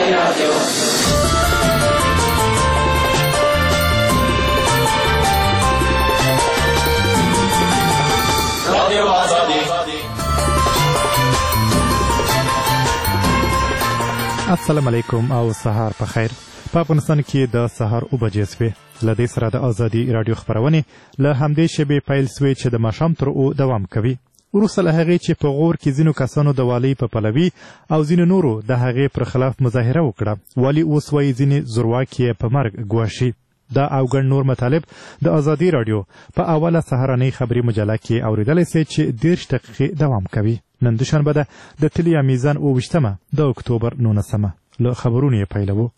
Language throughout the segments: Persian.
السلام علیکم او سهار په خیر. په افغانستان کې د سهار 9 بجې شوې. له دې سره د ازادي رادیو خپرونې له همدې شیبې پیل شوې چې د ماښام تر 9 دوام کوي. وروسته له هغې چې په غور کې ځینو کسانو د والي په پلوي او ځینو نورو د هغې پر خلاف مظاهره وکړه، والي اوس وایي ځینې زورواکي یې په مرګ ګواښي. دا او ګڼ نور مطالب د ازادي رادیو په اوله سهارنۍ خبري مجله کې اورېدلی سئ چې 10 دقیقې دوام کوي. نن دوشنبه ده د تلیا میزان 28 د اکتوبر 19 له خبرونو یې پیلوو.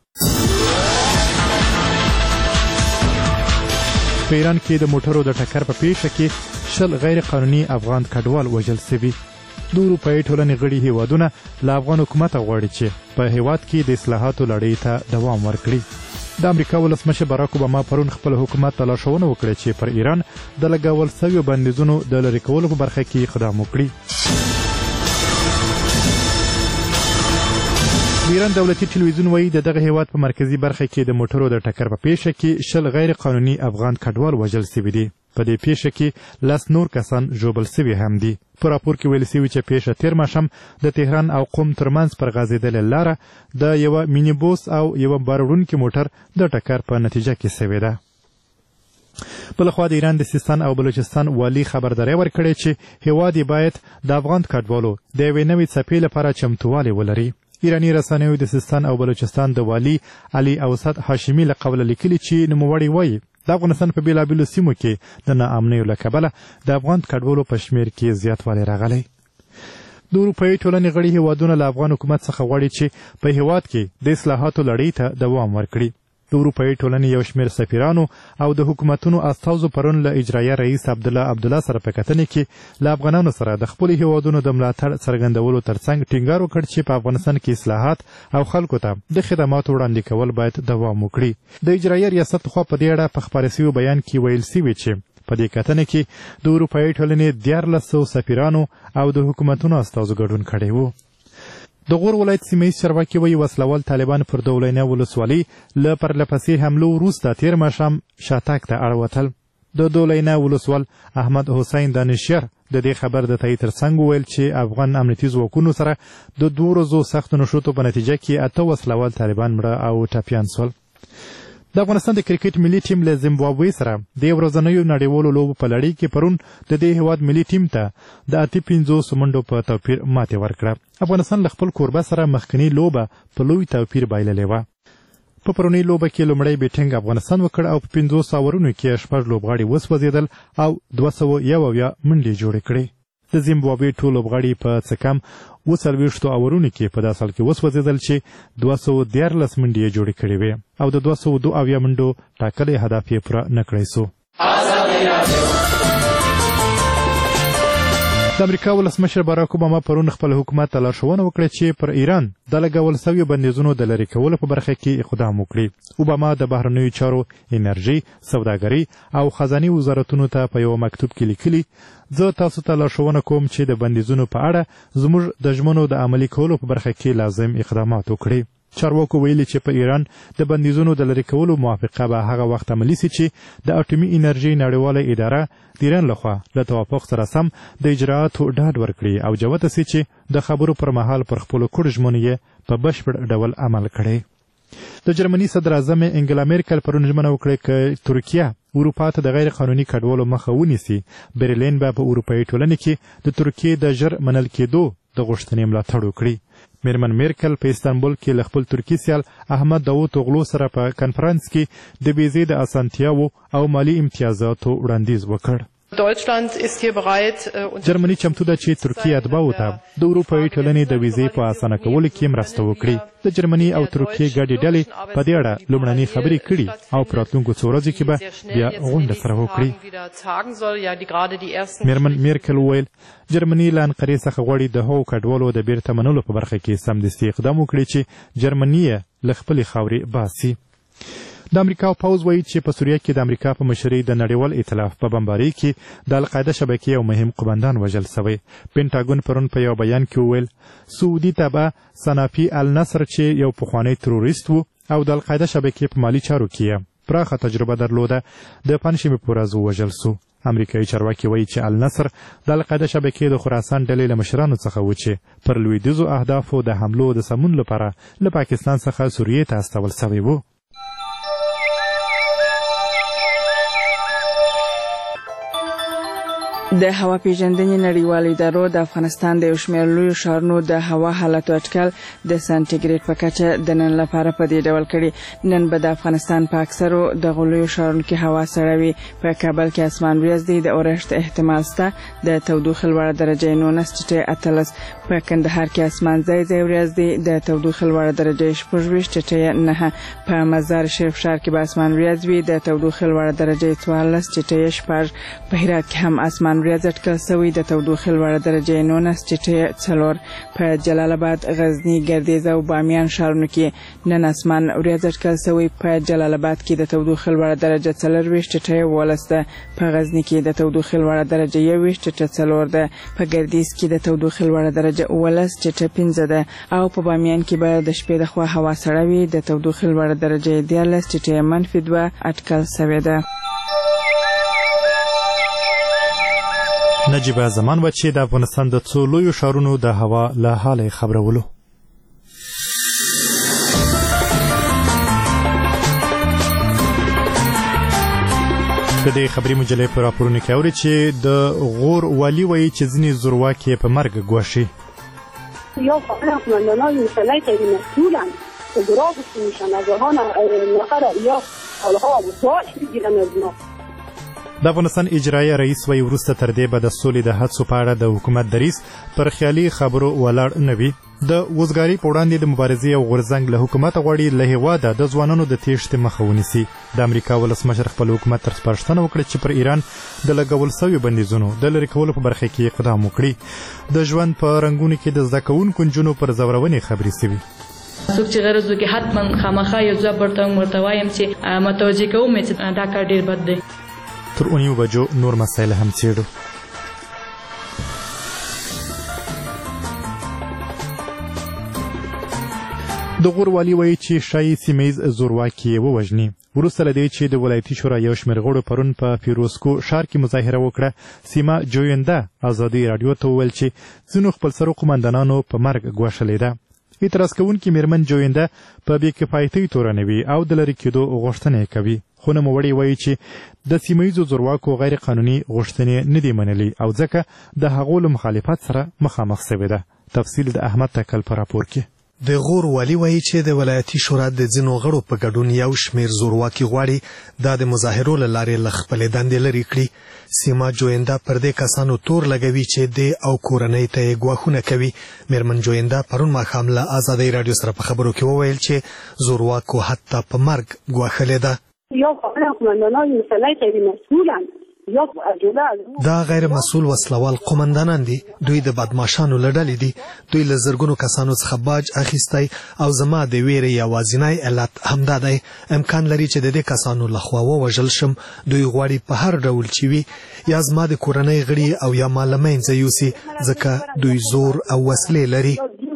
په ایران کې د موټرو د ټکر په پیښه کې 20 غیر قانوني افغان کډوال وژل سوي. د اروپایي ټولنې غړي هیوادونه له افغان حکومته غواړي چې په هیواد کې د اصلاحاتو لړۍ ته دوام ورکړي. د امریکا ولسمشر باراک اوباما پرون خپل حکومت ته لارښوونه وکړه چې پر ایران د لګول سویو بندیزونو د لرې کولو په برخه کې اقدام وکړي. ایران دولتي ټلویزیون وایي د دغه هیواد په مرکزي برخه کې د موټرو د ټکر په پیښه کې 20 غیر قانوني افغان کډوال وژل سوي دي. په دې پیښه کې 10 نور کسان ژوبل سوي هم دي. په راپور کې ویل سوي چې پیښه تیر ماښام د تهران او قم ترمنځ پر غځېدلې لاره د یوه مینیبوس او یوه بار وړونکي موټر د ټکر په نتیجه کې سوې ده. بلخوا د ایران د سیستان او بلوچستان والي خبرداری ورکړې چې هیواد یې باید د افغان کډوالو د یوې نوې څپې لپاره چمتووالی ولري. ایرانی رسنیو د سیستان او بلوچستان د والي علي اوسط هاشمي له قبله لیکلي چې نوموړی وایي د افغانستان په بېلابېلو سیمو کې د ناامنیو له کبله د افغان کډوالو په شمېر کې زیاتوالی راغلی. د اروپایي ټولنې غړي هیوادونه له افغان حکومت څخه غواړي چې په هیواد کې د اصلاحاتو لړۍ ته دوام ورکړي. د اروپایي ټولنې یو شمېر سفیرانو او د حکومتونو استازو پرون له اجرایه رئیس عبدالله سره په کتنې کې له افغانانو سره د خپلو هیوادونو د ملاتړ څرګندولو ترڅنګ ټینګار وکړ چې په افغانستان کې اصلاحات او خلکو ته د خدماتو وړاندې کول باید دوام وکړي. د اجرایه ریاست خوا په دې اړه په خپاره سوي بیان کې ویل سوي چې په دې کتنه کې د اروپایي ټولنې 1400 سفیرانو او د حکومتونو استازو ګډون کړی و. د غور ولایت سیمه ییز چارواکي وایي وسلوال طالبان پر دولینه ولسوالۍ له پرلهپسې حملو وروسته تیر ماښام شاتګ ته اړوتل. د دولینه ولسوال احمد حسین دانشیر د دې خبر د تایید ترڅنګ وویل چې افغان امنیتي ځواکونو سره د 2 ورځو سختو نښتو په نتیجه کې 8 وسلوال طالبان مړه او ټپیان سول. د افغانستان د کرکټ ملي ټیم له زیمبابوې سره د ورځنیو نړیوالو لوبو په لړۍ کې پرون د دې هیواد ملي ټیم ته د 58 منډو په توپیر ماتې ورکړه. افغانستان له خپل کوربه سره مخکنی لوبه په لوی توپیر بایللې وه. په پرونۍ لوبه کې لومړی بیټینګ افغانستان وکړ او په 50 اورونو کې 6 لوبغاړي وسوځېدل او 201 منډې جوړې کړې. د زیمبابوې ټول لوبغاړي په څه کم 40 اورونو کې په داسې حال کې وسوځېدل چې 213 منډې یې جوړې کړې وې او د 202 منډو ټاکلی هدف یې پوره نه کړی سو. د امریکا ولسمشر باراک اوباما پرون خپل حکومت ته لارښوونه وکړه چې پر ایران د لګول سویو بندیزونو د لرې کولو په برخه کې اقدام وکړي. اوباما د بهرنیو چارو، انرژي، سوداګرۍ او خزانې وزارتونو ته په یو مکتوب کې لیکلي زه تاسو ته لارښوونه کوم چې د بندیزونو په اړه زموږ د ژمنو د عملي کولو په برخه کې لازم اقدامات وکړي. چارواکو ویلي چې په ایران د بندیزونو د لرې کولو موافقه به هغه وخت عملي سي چې د اټومي انرژۍ نړیواله اداره د ایران لخوا له توافق سره سم د اجراعاتو ډاډ ورکړي او جوته سي چې د خبرو پر مهال پر خپلو کوډ ژمنو یې په بشپړ ډول عمل کړي. د جرمني صدر اعظم انګلا میرکل پرون ژمنه وکړه چې ترکیه اروپا ته د غیر قانوني کډوالو مخه ونیسي. برلین به په اروپایي ټولنې کې د ترکیې د ژر منل کېدو د غوښتنې ملاتړ وکړي. میرمن میرکل په استانبول کې له خپل ترکي سیال احمد داوطوغلو سره په کنفرانس کې د ویزې د اسانتیاوو او مالی امتیازاتو وړاندیز وکړ. جرمني چمتو ده چې ترکیه اتباعو ته د اروپایي ټولنې د ویزې په اسانه کولو کې مرسته وکړي. د جرمني او ترکیې ګډې ډلې په دې اړه لومړنۍ خبرې کړي او په راتلونکو څو ورځو کې به بیا غونډه سره وکړي. میرمن میرکل وویل جرمني له انقرې څخه غواړي د هغو کډوالو د بیرته منلو په برخه کې سمدستي اقدام وکړي چې جرمني یې له خپلې خاورې باسي. د امریکا پوځ وایي چې په سوریه کې د امریکا په مشرۍ د نړیوال ائتلاف په بمبارۍ کې د القاعده شبکې یو مهم قومندان وژل شوی. پینټاګون پرون په یو بیان کې وویل سعودي تبع صنافي النصر چې یو پخوانی تروریست و او د القاعده شبکې په مالي چارو کې پراخه تجربه درلوده د پنځمې په ورځ وژل شو. امریکایي چارواکي وایي چې النصر د القاعده شبکې د خراسان ډلې له مشرانو څخه و چې پر لویدیځو اهدافو د حملو د سمون لپاره له پاکستان څخه سوریې ته استول شوی و. د هوا پیژندنې نړیوالې ادارو د افغانستان د یو شمېر لویو ښارونو د هوا حالت اټکل د سانټیګریډ په کچه د نن لپاره په دې ډول کړي. نن به د افغانستان په اکثرو دغو لویو ښارونو کې هوا سړه وي. په کابل کې اسمان وریځ دی، د اورښت احتمال شته، د تودوخې لوړه درجه 19.18. په کندهار کې اسمان ځای ځای وریځ دی، د تودوخې لوړه درجه 26.9. په مزار شریف ښار کې به اسمان وریځ وي، د تودوخې لوړه درجه 14.6. په هرات کې هم اسمان وریځ اټکل شوی، د تودوخې لوړه درجه 19.4. په جلال آباد، غزنی، ګردیز او بامیان ښارونو کې نن اسمان وریځ اټکل شوی. په جلال آباد کې د تودوخې لوړه درجه 24.12 ده، په غزنی کې د تودوخې لوړه درجه 21.4 ده، په ګردیز کې د تودوخې لوړه درجه 18.15 ده او په بامیان کې به د شپې د خوا هوا سړه وي، د تودوخې لوړه درجه 14.2 اټکل شوې ده. نجیبه زمان و چې د افغانستان د څو لویو ښارونو د هوا له حاله خبرولو. د دې خبري مجلې په راپورونو کې اوري چې د غور والی وایي چې ځینې زورواکي په مرګ ګواښي. یا فقط قماندانان مسلح غیر مسئولن اضرابش میشن از آنها نفر یا حالها داعش میگیرن از ما. د افغانستان اجرایه رئیس وایي وروسته تر دې به د سولې د هڅو په اړه د حکومت دریځ پر خیالي خبرو ولاړ نه وي. د وزګارۍ په وړاندې د مبارزې او غورځنګ له حکومته غواړي له هېواده د ځوانانو د تېښتې مخه ونیسي. د امریکا ولسمشر خپل حکومت ته سپارښتنه وکړه چې پر ایران د لګول شویو بندیزونو د لرې کولو په برخه کې اقدام وکړي. د ژوند په رنګونو کې د زده کوونکو نجونو پر زورونې خبرې شوي. څوک چې غرض وکړي حتما خامخا یو ځواب ورته وایم چې متوجه کوم چې دا کار ډېر بد دی. تر 9 بجو نور مسایل هم څېړو. د غور والي وایي چې ښایي سیمهییز زورواکي یې ووژني. وروسته له دې چې د ولایتي شورا یو شمېر غړو پرون په فیروزکو ښار کې مظاهره وکړه، سیما جوینده ازادي راډیو ته وویل چې ځینو خپلسرو قمندانانو په مرګ ګواښلې ده. اعتراض کوونکي میرمن جوینده په بې کفایتۍ تورنوي او د لرې کېدو غوښتنه یې کوي. خو نوموړی وایي چې د سیمهییزو زورواکو غیر قانوني غوښتنې نه دي منلي او ځکه د هغو له مخالفت سره مخامخ شوې ده. تفصیل د احمد تکل په راپور کې. د غور والي وایي چې د ولایتي شورا د ځینو غړو په ګډون یو شمېر زورواکي غواړي دا د مظاهرو له لارې له خپلې دندې لرې کړي. سیما جوینده پر دې کسانو تور لګوي چې د او کورنۍ ته یې ګواښونه کوي. میرمن جوینده پرون ماښام له ازادۍ راډیو سره په خبرو کې وویل چې زورواکو حتی په مرګ ګواښلې ده. یا فقط قماندانان مسلح غیر مسئولن دا غیر مسؤل وسلوال قمندانان دي. دوی د بدمعشانو له ډلې دي. دوی له زرګونو کسانو څخه باج اخیستی او زما د ویرې یوازینی علت همدا دی. امکان لري چې د دې کسانو لخوا ووژل شم. دوی غواړي په هر ډول چې وي یا زما د کورنۍ غړي او یا ما له منځه یوسي ځکه دوی زور او وسلې لري.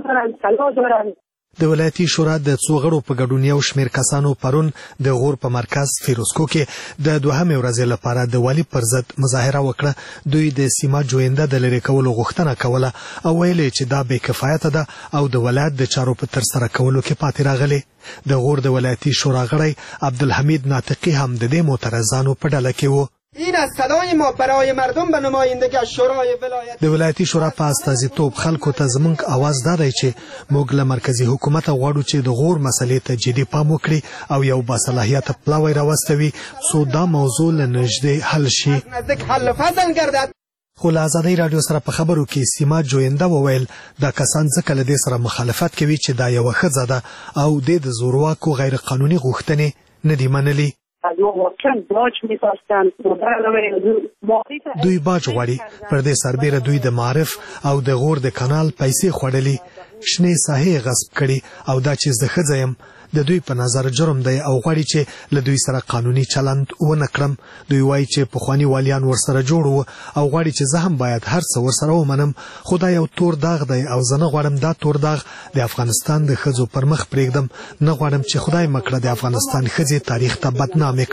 د ولایتي شورا د څو غړو په ګډون یو شمېر کسانو پرون د غور په مرکز فیروزکو کې د دوهمې ورځې لپاره د والي پر ضد مظاهره وکړه. دوی د سیما جوینده د لرې کولو غوښتنه کوله او ویل چې دا بې کفایته ده او د ولایت د چارو په ترسره کولو کې پاتې راغلي. د غور د ولایتي شورا غړی عبدالحمید ناطقي هم د دې معترضانو په ډله کې و. این از صدای ما برای مردم به نمایندگی از شورای ولایت. د ولایتي شورا په استازیتوب خلکو ته زموږ اواز دا دی چې موږ له مرکزي حکومت غواړو چې د غور مسلې ته جدي پام وکړي او یو باصلاحیته پلاوی راوستوي څو دا موضوع له نږدې حل شي. خو له ازادۍ راډیو سره په خبرو کې سیما جوینده وویل دا کسان ځکه له دې سره مخالفت کوي چې دا یوه ښځه ده او د زورواکو غیر قانوني غوښتنې نه دي منلي. دوی باج غواړي. پر دې سربیره دوی د معارف او د غور د کانال پیسې خوړلي، شنې ساحې غصب کړي او دا چې زه ښځه یم د دوی په نظر جرم دی او غواړي چې له دوی سره قانوني چلند ونه کړم. دوی وایي چې پخواني والیان ورسره جوړ وو او غواړي چې زه هم باید هر څه ورسره ومنم، خو دا یو تور داغ دی او زه نه غواړم دا تور داغ د افغانستان د ښځو پر مخ پرېږدم. نه غواړم چې خدای مکړه د افغانستان ښځې تاریخ ته بدنامې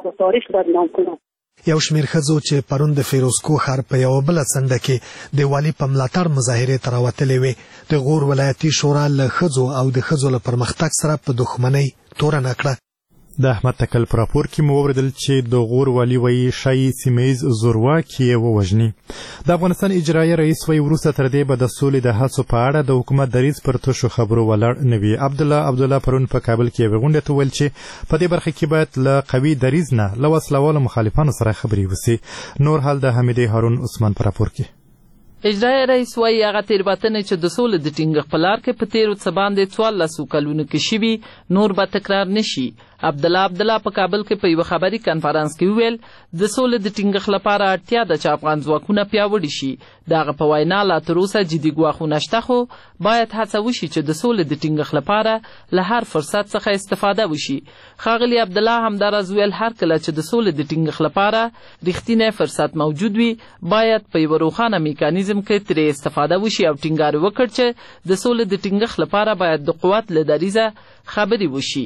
کړم. یو شمېر ښځو چې پرون د فیروزکوه ښار په یوه بله څنډه کې د والي په ملاتړ مظاهرې ته راوتلې وې. د غور ولایتي شورا له ښځو او د ښځو له پرمختګ سره په دښمنۍ تورنه کړه. د احمد تکل په راپور کې مو واوریدل چې د غور والي وایي ښایي سیمه ییز زورواکي یې ووژني. د افغانستان اجرایي رئیس وایي وروسته تر دې به د سولې د هڅو په اړه د حکومت دریځ پر تشو خبرو ولاړ نه وي. عبدالله پرون په کابل کې یوې غونډې ته وویل چې په دې برخه کې باید له قوي دریځ نه له وسله والو مخالفانو سره خبرې وسي. نور حال د حمیدې هارون عثمان په راپور کې. اجرایي رئیس وایي هغه تېروتنې چې د سولې د ټینګښت په لار کې په تېرو څه باندې 14 کلونو کې شوي نور به تکرار نه شي. عبدالله په کابل کې په یوه خبري کنفرانس کې وویل د سولې د ټینګښت لپاره اړتیا ده چې افغان ځواکونه پیاوړي شي. د هغه په وینا لا تر اوسه جدي ګواښونه شته، خو باید هڅه وشي چې د سولې د ټینګښت لپاره له هر فرصت څخه استفاده وشي. ښاغلي عبدالله همداراز ویل هر کله چې د سولې د ټینګښت لپاره رښتینی فرصت موجود وي باید په یوه روښانه میکانیزم کې ترې استفاده وشي او ټینګار وکړ چې د سولې د ټینګښت لپاره باید د قوت له دریځه خبرې وشي.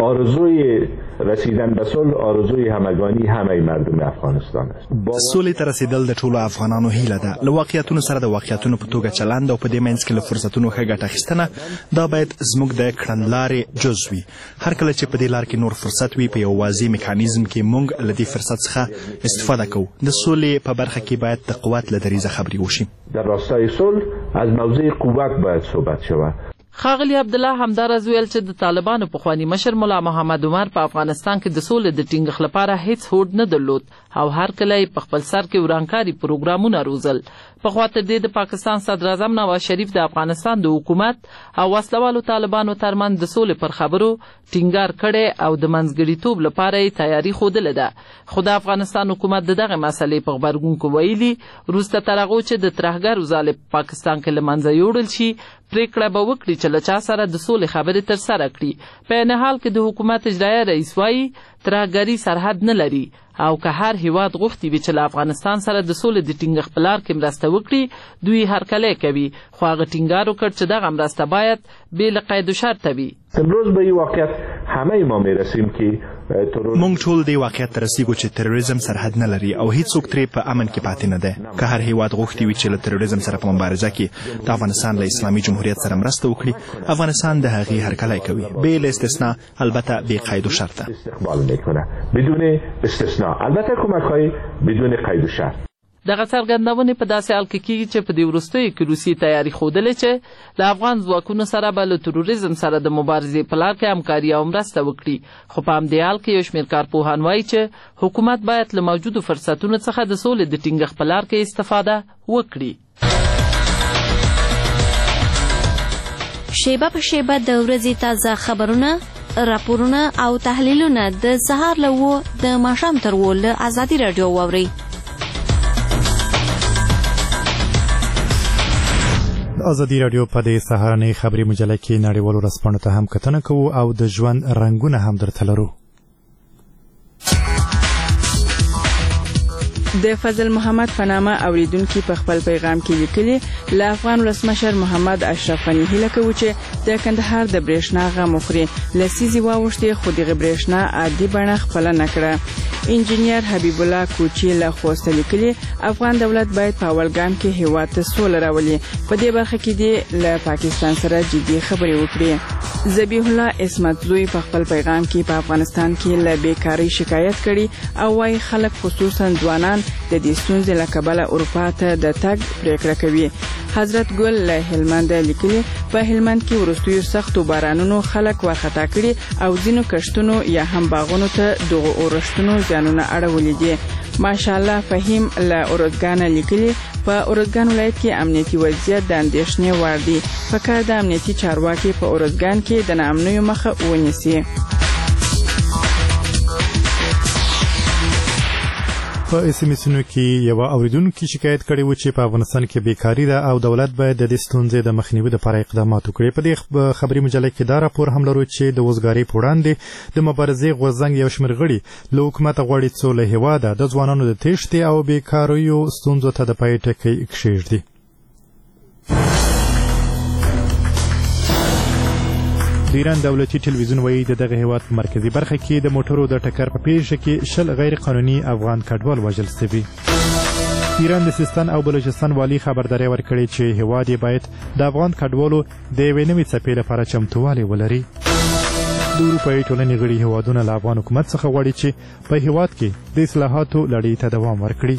آرزوی رسیدن به صلح آرزوی همگانی همه مردم افغانستان است. سولې ته رسیدل د ټولو افغانانو هیله ده. له واقعیتونو سره د واقعیتونو په توګه چلند او په دې منځ کې له فرصتونو ښه ګټه اخیستنه دا باید زموږ د کړنلارې جز وي. هر کله چې په دې لار کې نور فرصت وي په یو واضح میکانیزم کې موږ له دې فرصت څخه استفاده کوو. د سولې په برخه کې باید د قوت له دریځه خبرې وشي. در راستای صلح از موضوع قوت باید صحبت شود. ښاغلي عبدالله همداراز ویل چې د طالبانو پخواني مشر ملا محمد عمر په افغانستان کې د سولې د ټینګښت لپاره هیڅ هوډ نه درلود او هر کله یې په خپل سر کې ورانکاري پروګرامونه روزل. پخوا تر دې د پاکستان صدراعظم نواز شریف د افغانستان د حکومت او وسلوالو طالبانو ترمنځ د سولې پر خبرو ټینګار کړی او د منځګړیتوب لپاره یې تیاري ښودلې ده. خو د افغانستان حکومت د دغه مسلې په غبرګون کې ویلي وروسته تر هغو چې د ترهګرو ځالې په پاکستان کې له منځه یوړل شي پریکړه به وکړي چې له چا سره د سولې خبرې ترسره کړي. په عین حال کې د حکومت اجرایي رئیس وایي ترهګري سرحد نه لري او که هر هیواد غوښتي وي چې له افغانستان سره د سولې د ټینګښت په لار کې مرسته وکړي دوی هرکلی کوي، خو هغه ټینګار وکړ چې دغه مرسته باید بې له قید و شرطه وي. امروز به این واقعیت همه ما میرسیم که مونږ ټول دې واقعیت ته رسیږو چې تروریزم سرحد نه لري او هیڅوک ترې په امن کې پاتې نه دی. که هر هیواد غوښتي وي چې له تروریزم سره په مبارزه کې د افغانستان له اسلامي جمهوریت سره مرسته وکړي افغانستان د هغې هرکلی کوي بې له استثنا، البته بې قید و شرطه. استقبال میکنه بدون استثنا، البته کمک‌های بدون قید و شرط. دغه څرګندونې په داسې حال کې کېږي چې په دې وروستیو کې روسیې تیاري ښودلې چې له افغان ځواکونو سره به له تروریزم سره د مبارزې په لار کې همکاري او مرسته وکړي. خو په همدې حال کې یو شمېر کارپوهان وایي چې حکومت باید له موجودو فرصتونو څخه د سولې د ټینګښت په لار کې استفاده وکړي. شیبه په شیبه د ورځې تازه خبرونه، راپورونه او تحلیلونه د سهار له 7 د ماښام تر 8 له ازادي راډیو واورئ. ازادي راډیو په دې سهارنۍ خبري مجله کې نړیوالو رسپانو ته هم کتنه کوو او د ژوند رنګونه هم درته لرو. د فضل محمد فنامه اوریدونکو په خپل پیغام کې لیکلي له افغان ولسمشر محمد اشرف غني هیله کوي چې د کندهار د برېښنا غم وخوري. لسیزي واوښتي خو د برېښنا عادي بڼه خپل نه کړه. انجینیر حبیب الله کوچی له خوست لیکلي افغان دولت باید په اولګام کې هیواد ته سوله راولي. په دې برخه کې دی له پاکستان سره جدي خبرې وکړي. ذبیح الله اسمت زوی په خپل پیغام کې په افغانستان کې له بیکاری شکایت کړي او وايي خلک خصوصا ځوانان د دې ستونزې له کبله اروپا ته د تګ پریکړه کوي. حضرت ګل له هلمند لیکلي په هلمند کې ورستیو سختو بارانونو خلک وارخطا کړي او ځینو کښتونو یا هم باغونو ته دغه اورښتونو ځانونه اړولي دي. ماشاءالله فهیم له اورزګان لیکلي په اورزګان ولایت کې امنیتي وضعیت د اندېښنې وړ دی. پکار د امنیتي چارواکي په اورزګان کې د ناامنیو مخه ونیسي. په اس ام اسونو کې یو اوریدونکو شکایت کړی و چې په افغانستان کې بیکاری ده او دولت باید د دې ستونزې د مخنیوي لپاره اقدامات وکړي. په دې خبري مجله کې دا راپور هم لرو چې د وزګاری په وړاندې د مبارزې غورځنګ یو شمېر غړي له حکومت غواړي څو له هیواده د ځوانانو د تېښتې او بیکاریو ستونزو ته د پای ټکی کښېږدي. د ایران دولتي ټلویزیون وایي د دغه هیواد په مرکزي برخه کې د موټرو د ټکر په پیښه کې 10 غیر قانوني افغان کډوال وژل شوي. ایران د سیستان او بلوچستان والي خبرداری ورکړې چې هیواد یې باید د افغان کډوالو د یوې نوې څپې لپاره چمتووالی ولري. د اروپایي ټولنې غړي هیوادونه له افغان حکومت څخه غواړي چې په هیواد کې د اصلاحاتو لړۍ ته دوام ورکړي.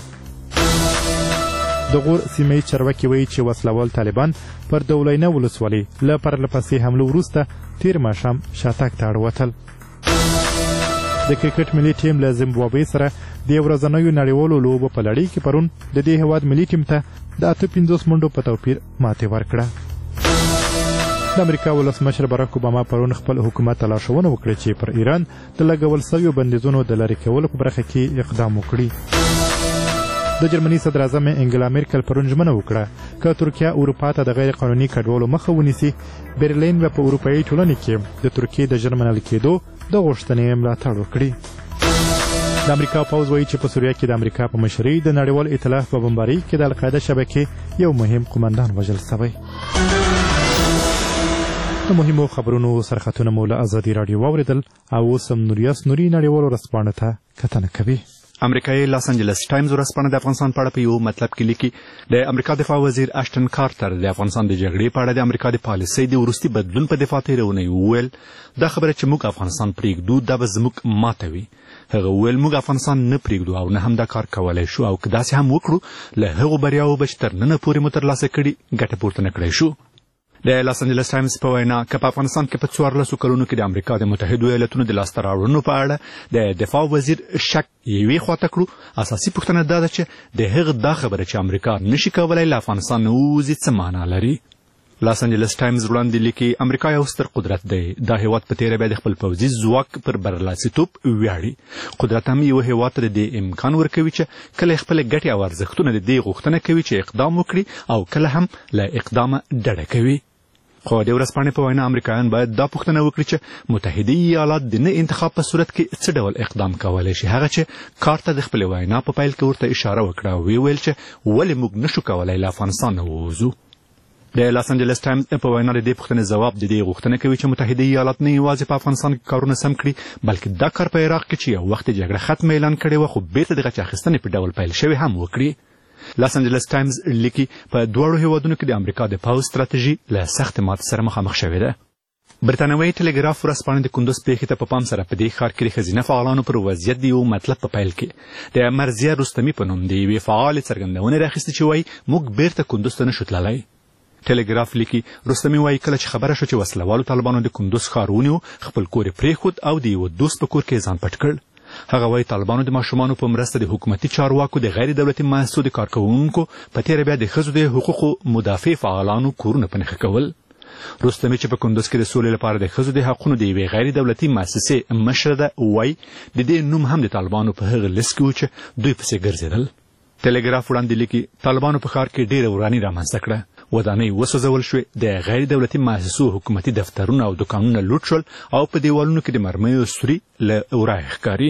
د غور سیمه ییز چارواکي وایي چې وسلوال طالبان پر دولینه ولسوالۍ له پرلهپسې حملو وروسته تیر ماښام شاتګ ته اړوتل. د کرکټ ملي ټیم له زیمبابوې سره د ورځنیو نړیوالو لوبو په لړۍ کې پرون د دې هیواد ملي ټیم ته د 58 منډو په توپیر ماتې ورکړه. د امریکا ولسمشر باراک اوباما پرون خپل حکومت ته لارښوونه وکړه چې پر ایران د لګول شویو بندیزونو د لرې کولو په برخه کې اقدام وکړي. د جرمني صدر اعظم انګلا میرکل پرون ژمنه وکړه که ترکیه اروپا ته د غیر قانوني کډوالو مخه ونیسي برلین به په اروپایي ټولنې کې د ترکیې د ژر منل کېدو د غوښتنې ملاتړ وکړي. د امریکا پوځ وایي چې په سوریه کې د امریکا په مشرۍ د نړیوال ائتلاف په بمبارۍ کې د القاعده شبکې یو مهم قومندان وژل شوی. د مهمو خبرونو سرخطونه مو له ازادي راډیو واورېدل او اوس هم نوریاس نوري نړیوالو ورځپاڼو ته کتنه کوي. امریکایي لاس انجلس ټایمز ورځپاڼه د افغانستان په اړه په یو مطلب کې لیکي د امریکا دفاع وزیر اشټن کارټر د افغانستان د جګړې په اړه د امریکا د پالیسۍ د وروستي بدلون په دفاع تېرونی وویل دا خبره چې موږ افغانستان پرېږدو دا به زموږ ماته وي. هغه وویل موږ افغانستان نه پرېږدو او نه هم دا کار کولی شو او که داسې هم وکړو له هغو بریاوو به چې تر ننه پورې مو ترلاسه کړي ګټه پورته نه کړی شو. د لاس انجلس ټایمز په وینا که په افغانستان کې په 14 کلونو کې د امریکا د متحدو ایالتونو د لاسته راوړنو په اړه د دفاع وزیر شک یوې خواته کړو اساسي پوښتنه دا ده چې د هغه دا خبره چې امریکا نشي کولی له افغانستان نه ووځي څه معنا لري. لاس انجلس ټایمز وړاندې لیکي امریکا یو ستر قدرت دی. دا هیواد په تېره بیا د خپل پوځي ځواک پر برلاسیتوب ویاړي. قدرت هم یو هیواد ته د دې امکان ورکوي چې کله خپل ګټې او ارزښتونه د دې غوښتنه کوي چې اقدام وکړي او کله هم له اقدامه ډډه کوي. خو د ورځپاڼې په وینا امریکایان باید دا پوښتنه وکړي چې متحده ایالات د نه انتخاب په صورت کې څه ډول اقدام کولی شي. هغه چې کار ته د خپلې وینا په پیل کې ورته اشاره وکړه او ویل چې ولې موږ نشو کولی له افغانستان نه ووځو. د لاس انجلس ټایمز په وینا د دې پوښتنې ځواب د دې غوښتنه کوي چې متحده ایالات نه یوازې په افغانستان کې کارونه سم کړي بلکې دا کار په عراق کې چې یو وخت جګړه ختمه اعلان کړې وه خو بیرته د غچ اخیستنې په ډول پیل شوې هم وکړي. لاس انجلس ټایمز لیکي په دواړو هیوادونو کې د امریکا د پوځ ستراتیژي له سخت ماتې سره مخامخ شوې ده. برتانوي ټلګراف ورځپاڼه د کندوز پیښې ته په پام سره په دې ښار کې د ښځینه فعالانو پر وضعیت د یو مطلب په پیل کې د مرضیه رستمي په نوم د یوې فعالې څرګندونې راخیستې چې وایي موږ بیرته کندوز ته نشو تللی. ټلګراف لیکي رستمي وایي کله چې خبره شوه چې وسلوالو طالبانو د کندوز ښار ونیو خپل کور یې پرېښود او د یوه دوست په کور کې ځان پټ کړ. هغه وایي طالبانو د ماشومانو په مرسته د حکومتي چارواکو د غیر دولتي مؤسسو د کارکوونکو په تېره بیا د ښځو د حقوقو مدافع فعالانو کورونه په نښه کول. رستمي چې په کندوز کې د سولې لپاره د ښځو د حقونو د یوې غیر دولتي مؤسسې مشره ده وایي د دې نوم هم د طالبانو په هغه لیست کې و چې دوی پسې ګرځېدل. ټلګراف وړاندې لیکي طالبانو په ښار کې ډېره وراني رامنځته کړه. ودانۍ وسوځول شوې د غیر دولتي مؤسسو حکومتي دفترونه او دوکانونه لوټ شول او په دیوالونو کې د مرمیو سوري له ورایه ښکاري.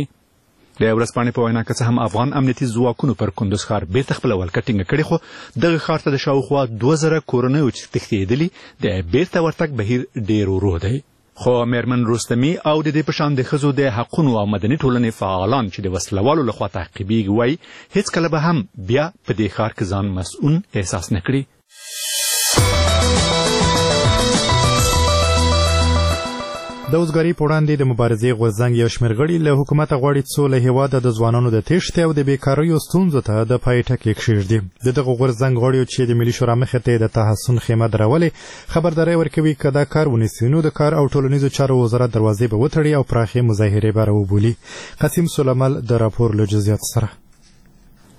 د ورځپاڼې په وینا که څه هم افغان امنیتي ځواکونو پر کندوز ښار بیرته خپله ولکه ټینګه کړې خو دغه ښار ته د شاوخوا 2000 کورنیو چې تښتېدلي د بیرته ورتګ بهیر ډېر ورو دی. خو میرمن رستمي او د دې په شان د ښځو د حقونو او مدني ټولنې فعالان چې د وسلوالو لخوا تعقیبېږي وایي هېڅکله به هم بیا په دې ښار کې ځان مسؤون احساس نه کړي. د وزګارۍ په وړاندې د مبارزې غورځنګ یو شمېر غړي له حکومته غواړي څو له هېواده د ځوانانو د تېښتې او د بیکاریو ستونزو ته د پای ټکی کښېږدي. د دغه غورځنګ غړیو چې د ملي شورا مخې ته د تحسن خیمه درولې خبرداری ورکوي که دا کار ونیسي نو د کار او ټولنیزو چارو وزارت دروازې به وتړي او پراخې مظاهرې به راوبولي. قاسم سلیمل د راپور له جزئیاتو سره.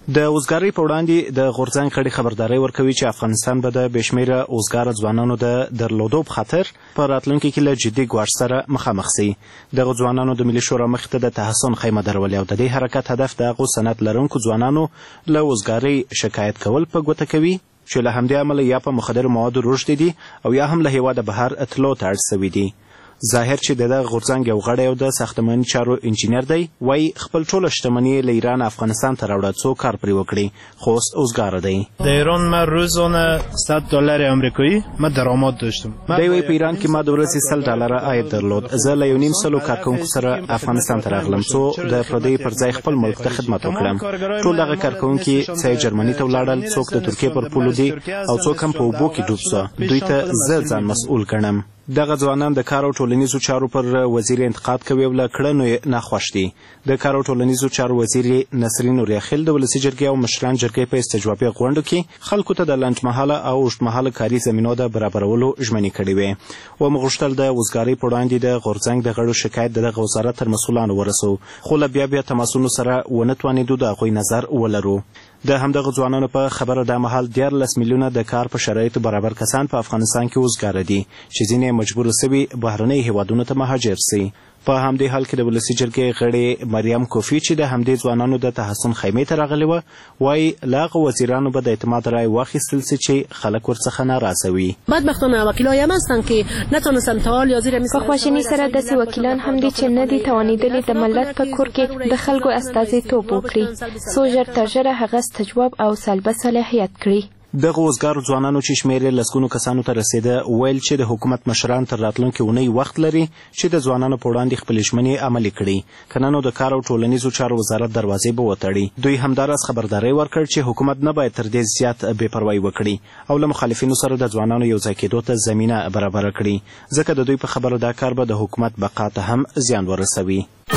د وزګارۍ په وړاندې د غورځنګ غړي خبرداری ورکوي چې افغانستان به د بېشمېره وزګاره ځوانانو د درلودو په خاطر په راتلونکي کې له جدي ګواښ سره مخامخ سي. دغه ځوانانو د ملي شورا مخې ته د تحسن خیمه درولې او د دې حرکت هدف د هغو سند لرونکو ځوانانو له وزګارۍ شکایت کول په ګوته کوي چې له همدې امله یا په مخدرو موادو روږدي دي او یا هم له هېواده بهر تلو ته اړ سوي دي. ظاهر چې د دغه غورځنګ یو غړی او د ساختماني چارو انجینر دی وایي خپل ټوله شتمني له ایران افغانستان ته راوړه څو کار پرې وکړي خو اوس وزګاره دی. در ایران من روزانه $100 آمریکایی من درآمد داشتم. دی وایي په ایران کې ما د ورځې $100 عاید درلود. زه له 1.5 کارکوونکو سره افغانستان ته راغلم څو د پردیو پر ځای خپل ملک ته خدمت وکړم. ټول دغه کارکوونکي څه جرمني ته ولاړل، څوک د ترکیې پر پولو دي او څوک هم په اوبو کې ډوب سوه. دوی ته زه ځان مسؤل ګڼم. دغه ځوانان د کار او ټولنیزو چارو پر وزیر انتقاد کوي او له کړنو یې ناخوښ دي. د کار او ټولنیزو چارو وزیر نسرین نوریاخیل د ولسي جرګې او مشران جرګې په استجوابي غونډو کې خلکو ته د لنډمهاله او اوږدمهاله کاري زمینو د برابرولو ژمنې کړې وې. ومغوښتل د وزګارۍ په وړاندې د غورځنګ د غړو شکایت د دغه وزارت تر مسؤلانو ورسو، خو له بیا تماسونو سره ونه توانېدو د هغوی نظر ولرو. د همدغه ځوانانو په خبره دا مهال 14 میلیونه د کار په شرایطو برابر کسان په افغانستان کې وزګاره دي چې ځینې مجبور سوي بهرنۍ هیوادونو ته مهاجر سي. په همدې حال کې د ولسي جرګې غړې مریم کوفي چې د همدې ځوانانو د تحسن خیمې ته راغلې وه وایي له هغو وزیرانو به د اعتماد رای واخیستل سي چې خلک ورڅخه ناراضه وي. بدبختانه وکیلای هم هستند که نتونستن تا حال یا زیر په خواشیني سره داسې وکیلان هم دي چې نه دي توانېدلي د ملت په کور کې د خلکو استازیتوب وکړي، څو ژر تر ژره هغه استجواب او سلبه صلاحیت کړي. دغه وزګارو ځوانانو چې شمېر یې لسګونو کسانو ته رسېده ویل چې د حکومت مشران تر راتلونکې اونۍ وخت لري چې د ځوانانو په وړاندې خپلې ژمنې عملي کړي، که نه نو د کار او ټولنیزو چارو وزارت دروازې به وتړي. دوی همداراز خبرداری ورکړ چې حکومت نه باید تر دې زیات بې پروایي وکړي او له مخالفینو سره د ځوانانو یوځای کېدو ته زمینه برابره کړي، ځکه د دوی په خبره دا کار به د حکومت بقا ته هم زیان ورسوي.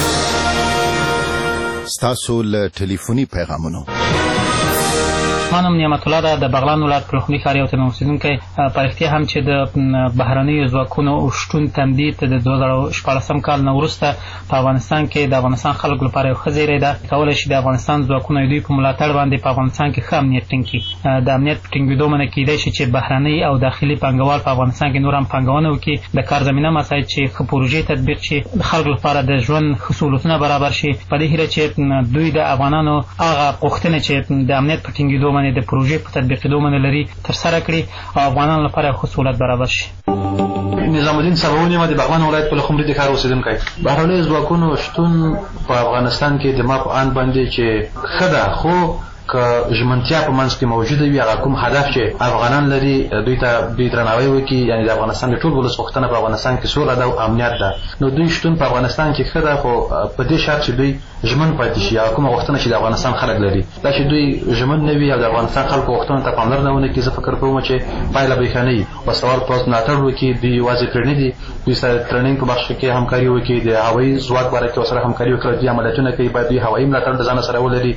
ستاسو له ټلیفوني پیغامونو منم نعمت الله ده د بغلان ولایت پلخمري ښار یو تن اوسېدونکی. په رښتیا هم چې د بهرنیو ځواکونو شتون تمدید د 2014 کال نه وروسته په افغانستان کې د افغانستان خلکو لپاره یو ښه زیری ده. کولی شي د افغانستان ځواکونه دوی په ملاتړ باندې په افغانستان کې ښه امنیت ټینګ کړي. د امنیت په ټینګېدو باندې کېدای شي چې بهرني او داخلي پانګوال په افغانستان کې نور هم پانګونه وکړي، د کار زمینه مساعد شي، ښه پروژې تطبیق شي، د خلکو لپاره د ژوند ښه سهولتونه برابر شي. په دې هیله چې دوی د افغانانو هغه غوښتنې چې د امنیت په ټینګېدو باندې د پروژې په تطبیقېدو باندې لري ترسره کړي او افغانانو لپاره ښه سهولت برابر شي. نظام الدین سباونی ما د بغلان ولایت پلخمري د ښار اوسېدونکی. بهرنیو ځواکونو شتون په افغانستان کې د ما په آن باندې چې ښه ده، خو که ژمنتیا په منځ کې موجوده وي، هغه کوم هدف چې افغانان لري دوی ته دوی درناوی وکړي، یعنې د افغانستان د ټول ولس غوښتنه په افغانستان کې سوله ده او امنیت ده، نو دوی شتون په افغانستان کې ښه ده، خو په دې شرط چې دوی ژمن پاتې شي. هغه کومه غوښتنه چې د افغانستان خلک لري، دا چې دوی ژمن نه وي او د افغانستان خلکو غوښتنو ته پاملرنه ونه کړي، زه فکر کوم چې پایله به ښه نه وي. وسوال پوځ ملاتړ وکړي، دوی یوازې پرې نه دي، دوی سره ټریننګ په بخش کې همکاري وکړي، د هوایي ځواک باره کې ورسره همکاري وکړي، دوی عملیاتونه کوي، باید دوی هوایي ملاتړ د ځان سره ولري.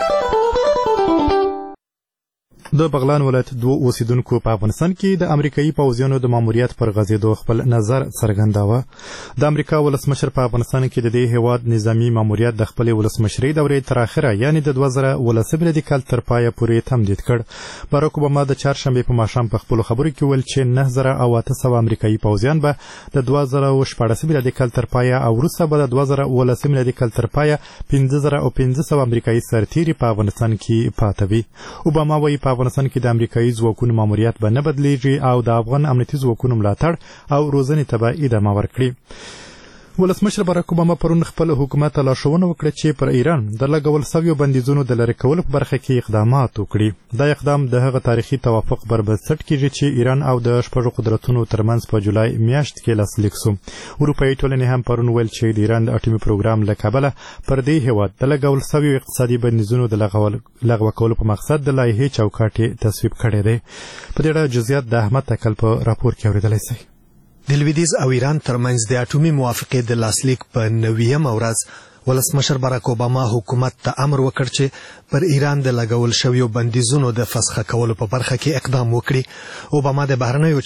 د بغلان ولایت 2 اوسیدونکو په افغانستان کې د امریکایي پوځیانو د ماموریت پر غځېدو خپل نظر څرګنداوه. د امریکا ولسمشر په افغانستان کې د دې هیواد نظامی ماموریت د خپلې ولسمشرۍ دورې تر اخره یعنې د 2018 کال تر پایه پورې تمدید کړ. باراک اوباما د چهارشنبې په ماښام په خپلو خبرو کې ویل چې 9800 امریکایي پوځیان به د 2014 کال تر پایه او وروسته به د 2018 کال تر پایه 5500 امریکایي سرتیري په افغانستان کې پاته وي. اوباما وایي په افغانستان کې د امریکایي ځواکونو ماموریت به نه بدلیږي او د افغان امنیتي ځواکونو ملاتړ او روزنې ته به ادامه ورکړي. ولسمشر باراک اوباما پرون خپل حکومت ته لارښوونه وکړه چې پر ایران د لګول شویو بندیزونو د لرې کولو په برخه کې اقدامات وکړي. دا اقدام د هغه تاریخي توافق پر بنسټ کېږي چې ایران او د شپږو قدرتونو ترمنځ په جولای میاشت کې لاسلیک سو. اروپایي ټولنې هم پرون ویل چې د ایران د اټومي پروګرام له کبله پر دې هیواد د لګول شویو اقتصادي بندیزونو د لغوه کولو په مقصد د لایحې چوکاټ تصویب کړی دی. په دې اړه جزئیات د احمد تکل په راپور کې اورېدلی شئ. د لویدیځ او ایران ترمنځ د اټومي موافقې د لاسلیک په 90مه ورځ ولسمشر باراک اوباما حکومت ته امر وکړ چې پر ایران د لګول شویو بندیزونو د فسخه کولو په برخه کې اقدام وکړي. اوباما د بهرنیو چارو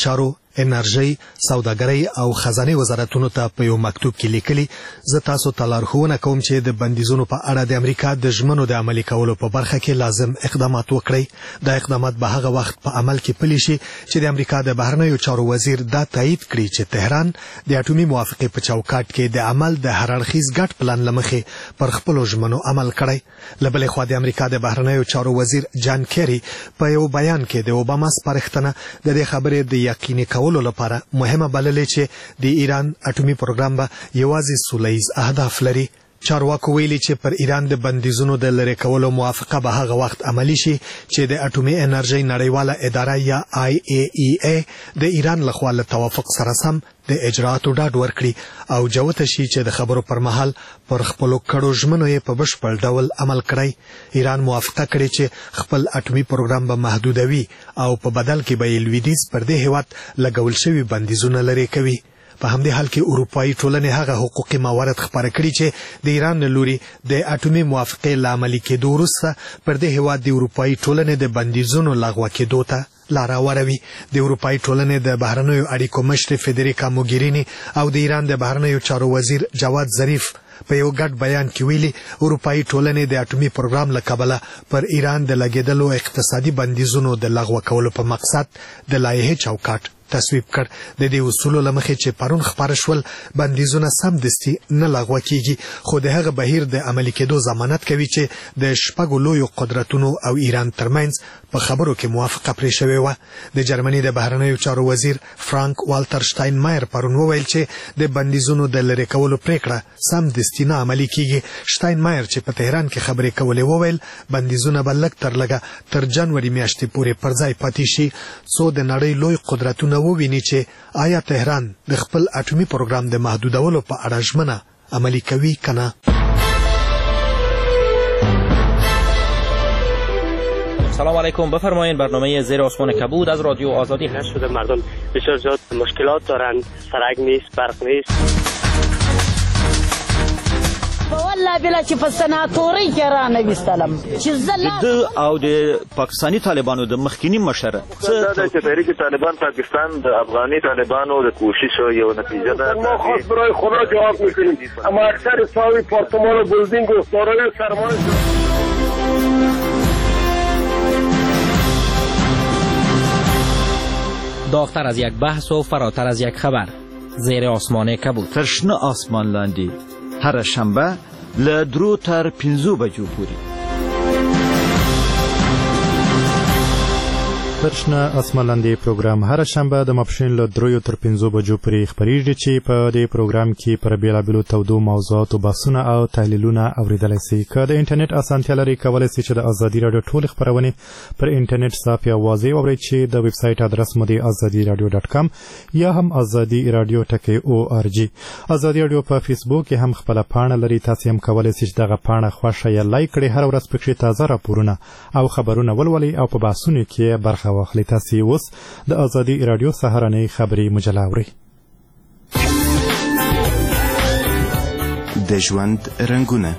انرژي، سوداګرۍ او خزانه وزارتونو ته په یو مکتوب کې لیکلي زه تاسو ته لارښوونه کوم چې د بندیزونو په اړه د امریکا د ژمنو د عملي کولو په برخه کې لازم اقدامات وکړي. دا اقدامات به هغه وخت په عمل کې پلي شي چې د امریکا د بهرنیو چارو وزیر دا تایید کړي چې تهران د اټومي موافقې په چوکاټ کې د عمل د هر اړخیز ګډ پلان لمخې پر خپلو ژمنو عمل کړی. له بلې خوا د امریکا د بهرنیو چارو وزیر جان کیری په یو بیان کې د اوباما سپارښتنه د دې خبرې د یقیني کولو لپاره مهمه بللې چې د ایران اټومي پروګرام به یوازې سولهییز اهداف لري. چارواکو ویلي چې پر ایران د بندیزونو د لرې کولو موافقه به هغه وخت عملی شي چې د اټومي انرژي نړیواله اداره یا IAEA د ایران لخوا له توافق سره سم د اجرااتو ډاډ ورکړي او جوته شي چې د خبرو پر مهال پر خپلو کړو ژمنو یې په بشپړ ډول عمل کړی. ایران موافقه کړې چې خپل اټومي پروګرام به محدودوي او په بدل کې به یې لویدیځ پر دې هیواد لګول شوي بندیزونه لرې کوي. په همدې حال کې اروپایي ټولنې هغه حقوقي موارد خبره کړي چې د ایران له لوري د اټومي موافقې له عملي کېدو وروسته پر دې هیواد د اروپایي ټولنې د بندیزونو لغوه کېدو ته لاره وروي. د اروپایي ټولنې د بهرنیو اړیکو مشر فدریکا موګرینی او د ایران د بهرنیو چارو وزیر جواد ظریف په یو ګډ بیان کې ویلي اروپایي ټولنې د اټومي پروګرام له کبله پر ایران د لګیدلو اقتصادي بندیزونو د لغوه کولو په مقصد د لایحې چوکاټ تصویب کړ. د دې اصولو لمخې چې پرون خبر شول بندیزونه سمدستي نه لغوه کیږي خو د هغه بهیر د عملي کېدو ضمانت کوي چې د شپږو لویو قدرتونو او ایران ترمنځ په خبرو کې موافقه پرې شوې وه. د جرمني د بهرنیو چارو وزیر فرانک والتر شتاینمایر پرون وویل چې د بندیزونو د لرې کولو پریکړه سمدستي نه عملي کیږي. شتاینمایر چې په تهران کې خبرې کولې وویل بندیزونه به لږ تر لږه تر جنوري میاشتې پورې پر ځای پاتې شي څو د نړۍ لوی قدرتونه وویني چې آیا تهران د خپل اټومي پروګرام د محدودولو په اړه ژمنه عملي کوي کنه. سلام علیکم. بفرمایید برنامه زیر آسمان کبود از رادیو آزادی هست. شده مردم بسیار زیاد مشکلات دارن، سرک نیست، برق نیست. والله بلا چې په سناتوري کې را نه وستلم چې د او د پاکستانی طالبانو د مخکینی مشر دا چې تحریک طالبان پاکستان د افغاني طالبانو د کوشش یو نتیجه ده. ما خاص برای خدا جواب میکنیم اما اکثر صاحب پارتمان و بلدینگ و دارای سرمایه داغتر از یک بحث و فراتر از یک خبر زیر آسمان کبود. ترشنه آسمان لاندې هر شنبه له 3 تر 5 بجو پورې. ترشنه اسمان لاندې پروګرام هر شنبه د ماپښین له 3 تر 5 بجو پورې خبرېږي چې په دې پروګرام کې پر بیلابېلو تودو موضوعاتو بحثونه او تحلیلونه اوریدلی سي. که د انټرنیټ اسانتیا لري کولی سي چې د ازادي راډیو ټولې خپرونې پر انټرنیټ صاف یا واضح واورئ چې د ویب سایټ ادرس مو د azadiiradio.com یا هم azadiradio.org. ازادي راډیو په فیسبوک کې هم خپله پاڼه لري. تاسې هم کولی سي چې دغه پاڼه خوښه یا لایک کړئ. هره ورځ پکښې تازه راپورونه او خبرونه ولولئ او په بحثونو کې برخه واخلي. تاسې اوس د ازادي راډیو سهارنۍ خبري مجله اورئ. د ژوند رنګونه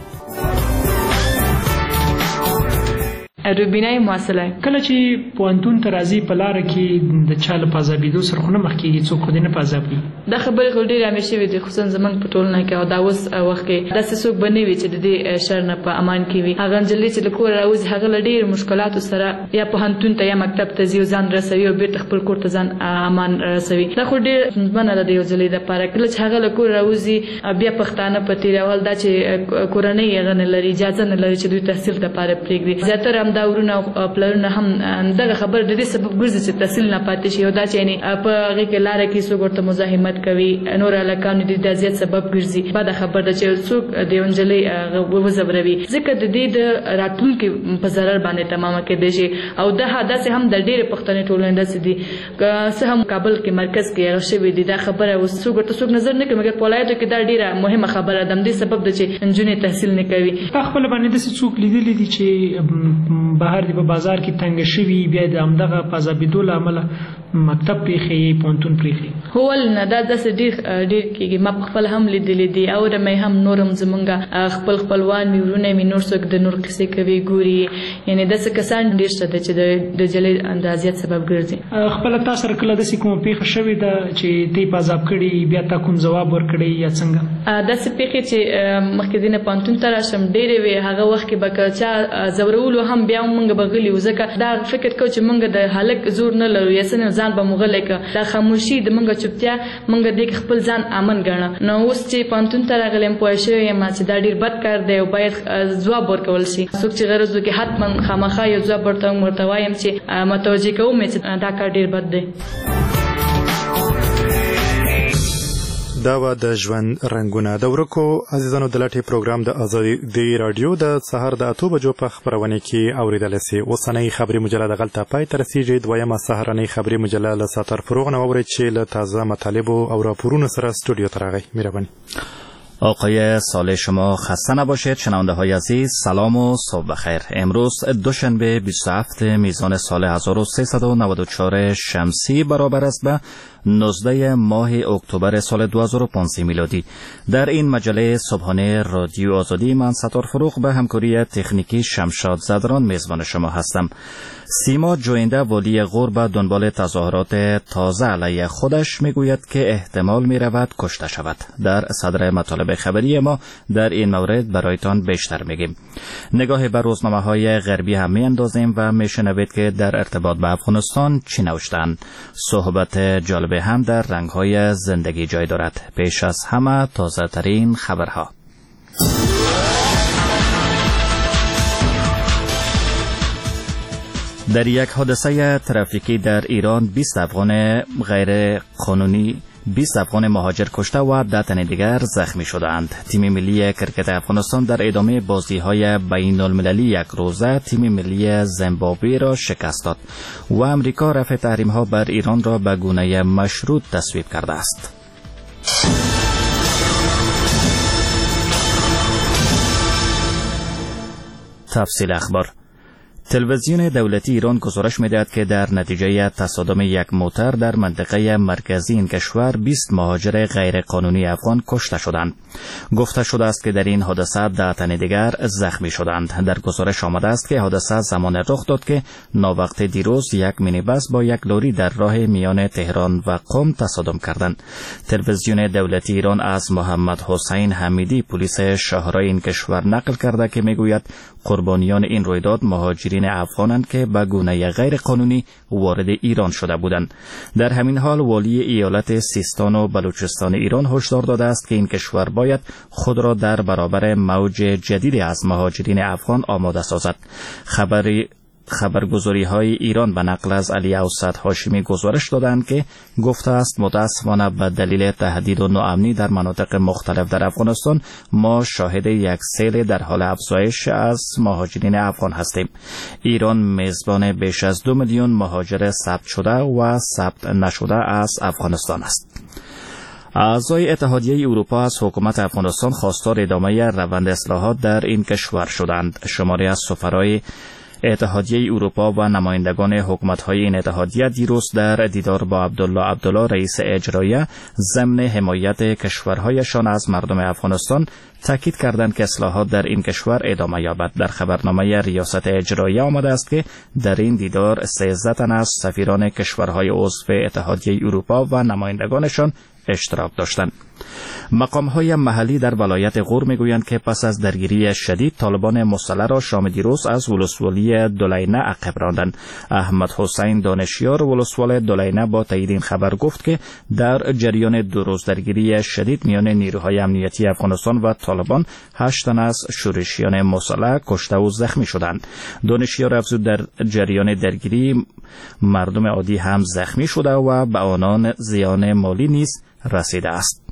روبینای مواصله کله چې پوهنتون ته راځي په لاره کې د چا له پازابېدو سره خو نه مخ کېږي څوک خو دې نه پازابوي. دا خبرې خو ډېرې عامې شوې دي خصوصا زموږ په ټولنه کې او دا اوس وخت کې داسې څوک به نه وي چې د دې شر نه په امان کې وي. هغه نجلۍ چې له کوره راوځي هغه له ډېرو مشکلاتو سره یا پوهنتون ته یا مکتب ته ځي او ځان رسوي او بېرته خپل کور ته ځان امان رسوي. دا خو ډېر ستونزمنه ده د یو نجلۍ دپاره. کله چې هغه له کوره راوځي بیا پښتانه په تېرول دا چې کورنۍ هغه نه لري اجازه نه لري چې دوی تحصیل دپاره پرېږدي. زیاتره همدا ورونه پلرونه هم دغه خبر د دې سبب ګرځي چې تحصیل نه پاتې شي او دا چې یعنې په هغې کې لاره کې څوک ورته مزاحمت کوي نور هلکانو د اذیت سبب ګرځي. بده خبر ده چې څوک د یو نجلۍ وځوروي ځکه د دې د راتلونکي په ضرر باندې تمامه کېدی شي او داسې هم د ډېرې پښتنې ټولنې داسې دي څه هم کابل کې مرکز کې هغه شوي دي. دا خبره اوس څوک ورته څوک نظر نه کوي مګر په ولایتو کې دا ډېره مهمه خبره ده. همدې سبب ده چې نجونې تحصیل نه کوي. په خپله باندې داسې څوک لیدلي دي چې بهر دي په بازار کې تنګ شوي بیا د همدغه پازابېدو له امله مکتب پرېښي پوهنتون پرېښي؟ هول نه دا داسې ډیر کېږي ما خپل هم لیدلې دي او د مې هم نورم زمونږ خپلوان مې ورونه مې نور څوک د نور قصې کوي ګوري یعنی داسې کسان ډیر شته چې د جلې اندازیت سبب ګرځي. خپل تاسو سره کله داسې کومه پیښه شوې ده چې تی په عذاب کړي بیا تا کوم جواب ورکړي یا څنګه؟ داسې پیښې چې مخکې دینه پانتون ته راشم ډېرې وې هغه وخت کې به که چا زورولو هم بیا موږ به غلي وو ځکه دا فکر کوو چې موږ د هلک زور نه لرو یا څنګه ځان به مو غلی کړه دا خاموشي د موږ چوپتیا موږ دې خپل ځان امن ګڼه. نو اوس چې پانتون ته راغلی یم پوه شوې یم چې دا ډېر بد کار دی او باید ځواب ورکول شي. څوک چې غرض وکړي حتما خامخا یو ځواب ورته وایم چې متوجه کوم چې دا کار ډېر بد دی. دا و د ژوند رنګونه د ورکو عزیزانو د لټي پروګرام د ازادي رادیو د سهار د 8 بجو په خبرونه کې اوریدل سي. اوسنۍ خبري مجله د غلطه پای تر رسیدي دویمه سهارنۍ خبري مجله له ساتر فروغ نو اوري چې له تازه مطالب او راپورونو سره استودیو ترغی مهرباني. آقای سال شما خسته نباشید. شنونده های عزیز سلام و صبح بخیر. امروز دوشنبه 27 میزان سال 1394 شمسی برابر است به 19 ماه اکتبر سال 2015 میلادی. در این مجله صبحانه رادیو آزادی من ستار فروغ به همکاری تکنیکی شمشاد زدران میزبان شما هستم. سیما جوینده والی غور به دنبال تظاهرات تازه علیه خودش میگوید که احتمال میرود کشته شود. در صدر مطالب خبری ما در این مورد برایتان بیشتر میگیم. نگاه به روزنامه‌های غربی هم میاندازیم و میشنوید که در ارتباط به افغانستان چی نوشتند. صحبت جالب هم در رنگ‌های زندگی جای دارد. پیش از همه تازه ترین خبرها. در یک حادثه ترافیکی در ایران 20 افغان غیر قانونی 20 افغان مهاجر کشته و 10 تن دیگر زخمی شدند. تیم ملی کرکت افغانستان در ادامه بازی‌های بین‌المللی یک روزه تیم ملی زیمبابوه را شکست داد و امریکا رفع تحریم‌ها بر ایران را به گونه مشروط تصویب کرده است. تفصیل اخبار. تلویزیون دولتی ایران گزارش می‌دهد که در نتیجه تصادم یک موتر در منطقه مرکزی این کشور 20 مهاجر غیرقانونی افغان کشته شدند. گفته شده است که در این حادثه 10 تن دیگر زخمی شدند. در گزارش آمده است که حادثه زمان رخ داد که ناوقت دیروز یک مینیبس با یک لوری در راه میان تهران و قم تصادم کردند. تلویزیون دولتی ایران از محمد حسین حمیدی پلیس شاهرای این کشور نقل کرده که میگوید قربانیان این رویداد مهاجرین افغانند که به گونه غیر قانونی وارد ایران شده بودند. در همین حال والی ایالت سیستان و بلوچستان ایران هشدار داده است که این کشور باید خود را در برابر موج جدیدی از مهاجرین افغان آماده سازد. خبرگزاری‌های ایران به نقل از علی اوسط هاشمی گزارش دادند که گفته است متأسفانه به دلیل تهدید و ناامنی در مناطق مختلف در افغانستان ما شاهد یک سیل در حال افزایش از مهاجرین افغان هستیم. ایران میزبان بیش از 2 میلیون مهاجر ثبت شده و ثبت نشده از افغانستان است. اعضای اتحادیه اروپا از حکومت افغانستان خواستار ادامه روند اصلاحات در این کشور شدند. شماری از سفرای اتحادیه اروپا و نمایندگان حکومت‌های این اتحادیه دیروز در دیدار با عبدالله رئیس اجرایی ضمن حمایت کشورهایشان از مردم افغانستان تاکید کردند که اصلاحات در این کشور ادامه یابد. در خبرنامه ریاست اجرایی آمده است که در این دیدار 13 تن از سفیران کشورهای عضو اتحادیه اروپا و نمایندگانشان اشتراک داشتند. مقام‌های محلی در ولایت غور میگویند که پس از درگیری شدید طالبان مسلح را شام دیروز از ولسوالی دولینه عقب راندند. احمد حسین دانشیار ولسوال دولینه با تایید این خبر گفت که در جریان 2 روز درگیری شدید میان نیروهای امنیتی افغانستان و طالبان 8 تن از شورشیان مسلح کشته و زخمی شدند. دانشیار افزود در جریان درگیری مردم عادی هم زخمی شده و به آنان زیان مالی نیز رسیده است.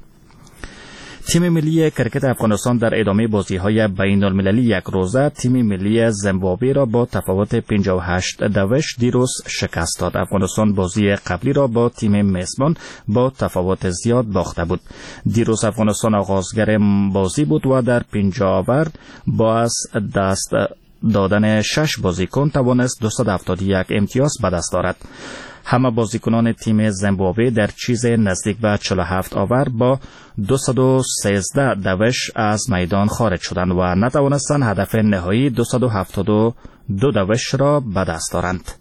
تیم ملی کرکت افغانستان در ادامه بازی‌های بین‌المللی یک روزه تیم ملی زیمبابوه را با تفاوت 58 دیروز شکست داد. افغانستان بازی قبلی را با تیم میزبان با تفاوت زیاد باخته بود. دیروز افغانستان آغازگر بازی بود و در 50 اوور با از دست دادن 6 بازیکن توانست 271 امتیاز به دست آورد. همه بازیکنان تیم زیمبابوه در چیز نزدیک به 47 آور با 213 دوش از میدان خارج شدند و نتوانستند هدف نهایی 272 دوش را به دست دارند.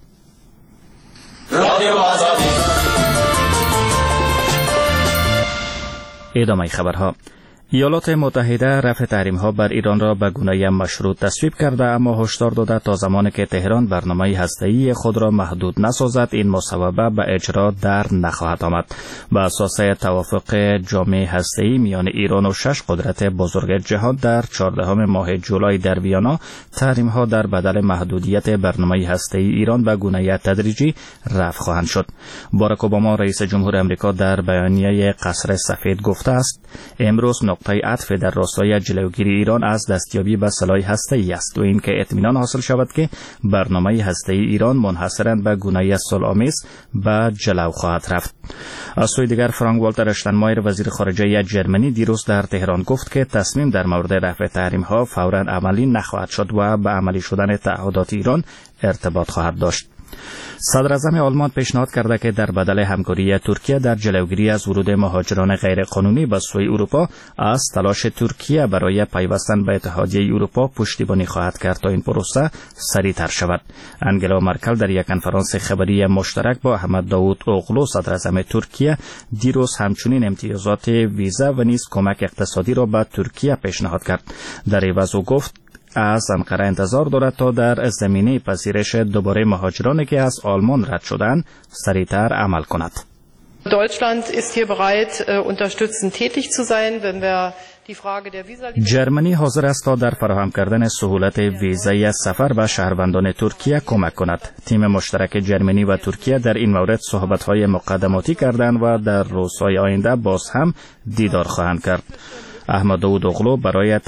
ادامه خبرها. ایالات متحده رفع تحریم‌ها بر ایران را به گونه مشروط تصویب کرده، اما هشدار داده تا زمانی که تهران برنامه هسته‌ای خود را محدود نسازد این مصوبه به اجرا در نخواهد آمد. بر اساس توافق جامع هسته‌ای میان ایران و 6 قدرت بزرگ جهان در 14 ماه جولای در ویانا، تحریم‌ها در بدل محدودیت برنامه هسته‌ای ایران به گونه تدریجی رفع خواهند شد. باراک اوباما رئیس جمهور آمریکا در بیانیه قصر سفید گفته است امروز نقطه عطف در راستای جلوگیری ایران از دستیابی به سلاح هسته‌ای است و اینکه اطمینان حاصل شود که برنامه هسته‌ای ایران منحصراً به گونه صلح‌آمیز به جلو خواهد رفت. از سوی دیگر فرانک والتر اشتاینمایر وزیر خارجه جرمنی دیروز در تهران گفت که تصمیم در مورد رفع تحریم‌ها فوراً عملی نخواهد شد و به عملی شدن تعهدات ایران ارتباط خواهد داشت. صدر اعظم آلمان پیشنهاد کرده که در بدل همکاری ترکیه در جلوگیری از ورود مهاجران غیرقانونی به سوی اروپا از تلاش ترکیه برای پیوستن به اتحادیه اروپا پشتیبانی خواهد کرد تا این پروسه سریعتر شود. انگلا مرکل در یک کنفرانس خبری مشترک با احمد داوود اوغلو صدر اعظم ترکیه دیروز همچنین امتیازات ویزا و نیز کمک اقتصادی را به ترکیه پیشنهاد کرد. در عوض او گفت از انقره انتظار دارد تا در زمینه پذیرش دوباره مهاجرانی که از آلمان رد شدند سریعتر عمل کند. Deutschland ist hier bereit, unterstützend tätig zu sein, wenn wir die Frage der Visa جرمنی حاضر است تا در فراهم کردن سهولت ویزای سفر به شهروندان ترکیه کمک کند. تیم مشترک جرمنی و ترکیه در این مورد صحبت‌های مقدماتی کردند و در روزهای آینده باز هم دیدار خواهند کرد. احمد داوود اوغلو برای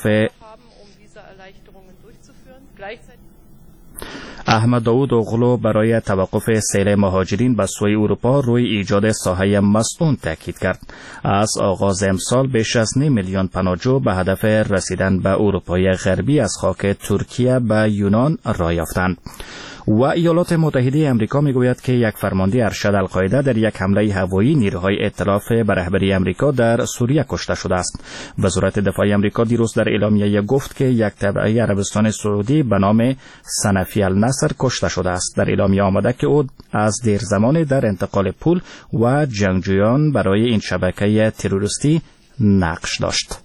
توقف سیل مهاجرین به سوی اروپا روی ایجاد ساحه مسکون تاکید کرد. از آغاز امسال بیش از 9 میلیون پناهجو به هدف رسیدن به اروپای غربی از خاک ترکیه به یونان راه یافتند. و ایالات متحده آمریکا میگوید که یک فرمانده ارشد القاعده در یک حمله هوایی نیروهای ائتلاف به رهبری آمریکا در سوریه کشته شده است. وزارت دفاع آمریکا دیروز در اعلامیه گفت که یک تبعه عربستان سعودی به نام سنفی النصر کشته شده است. در اعلامیه آمده که او از دیر زمان در انتقال پول و جنگجویان برای این شبکه تروریستی نقش داشت.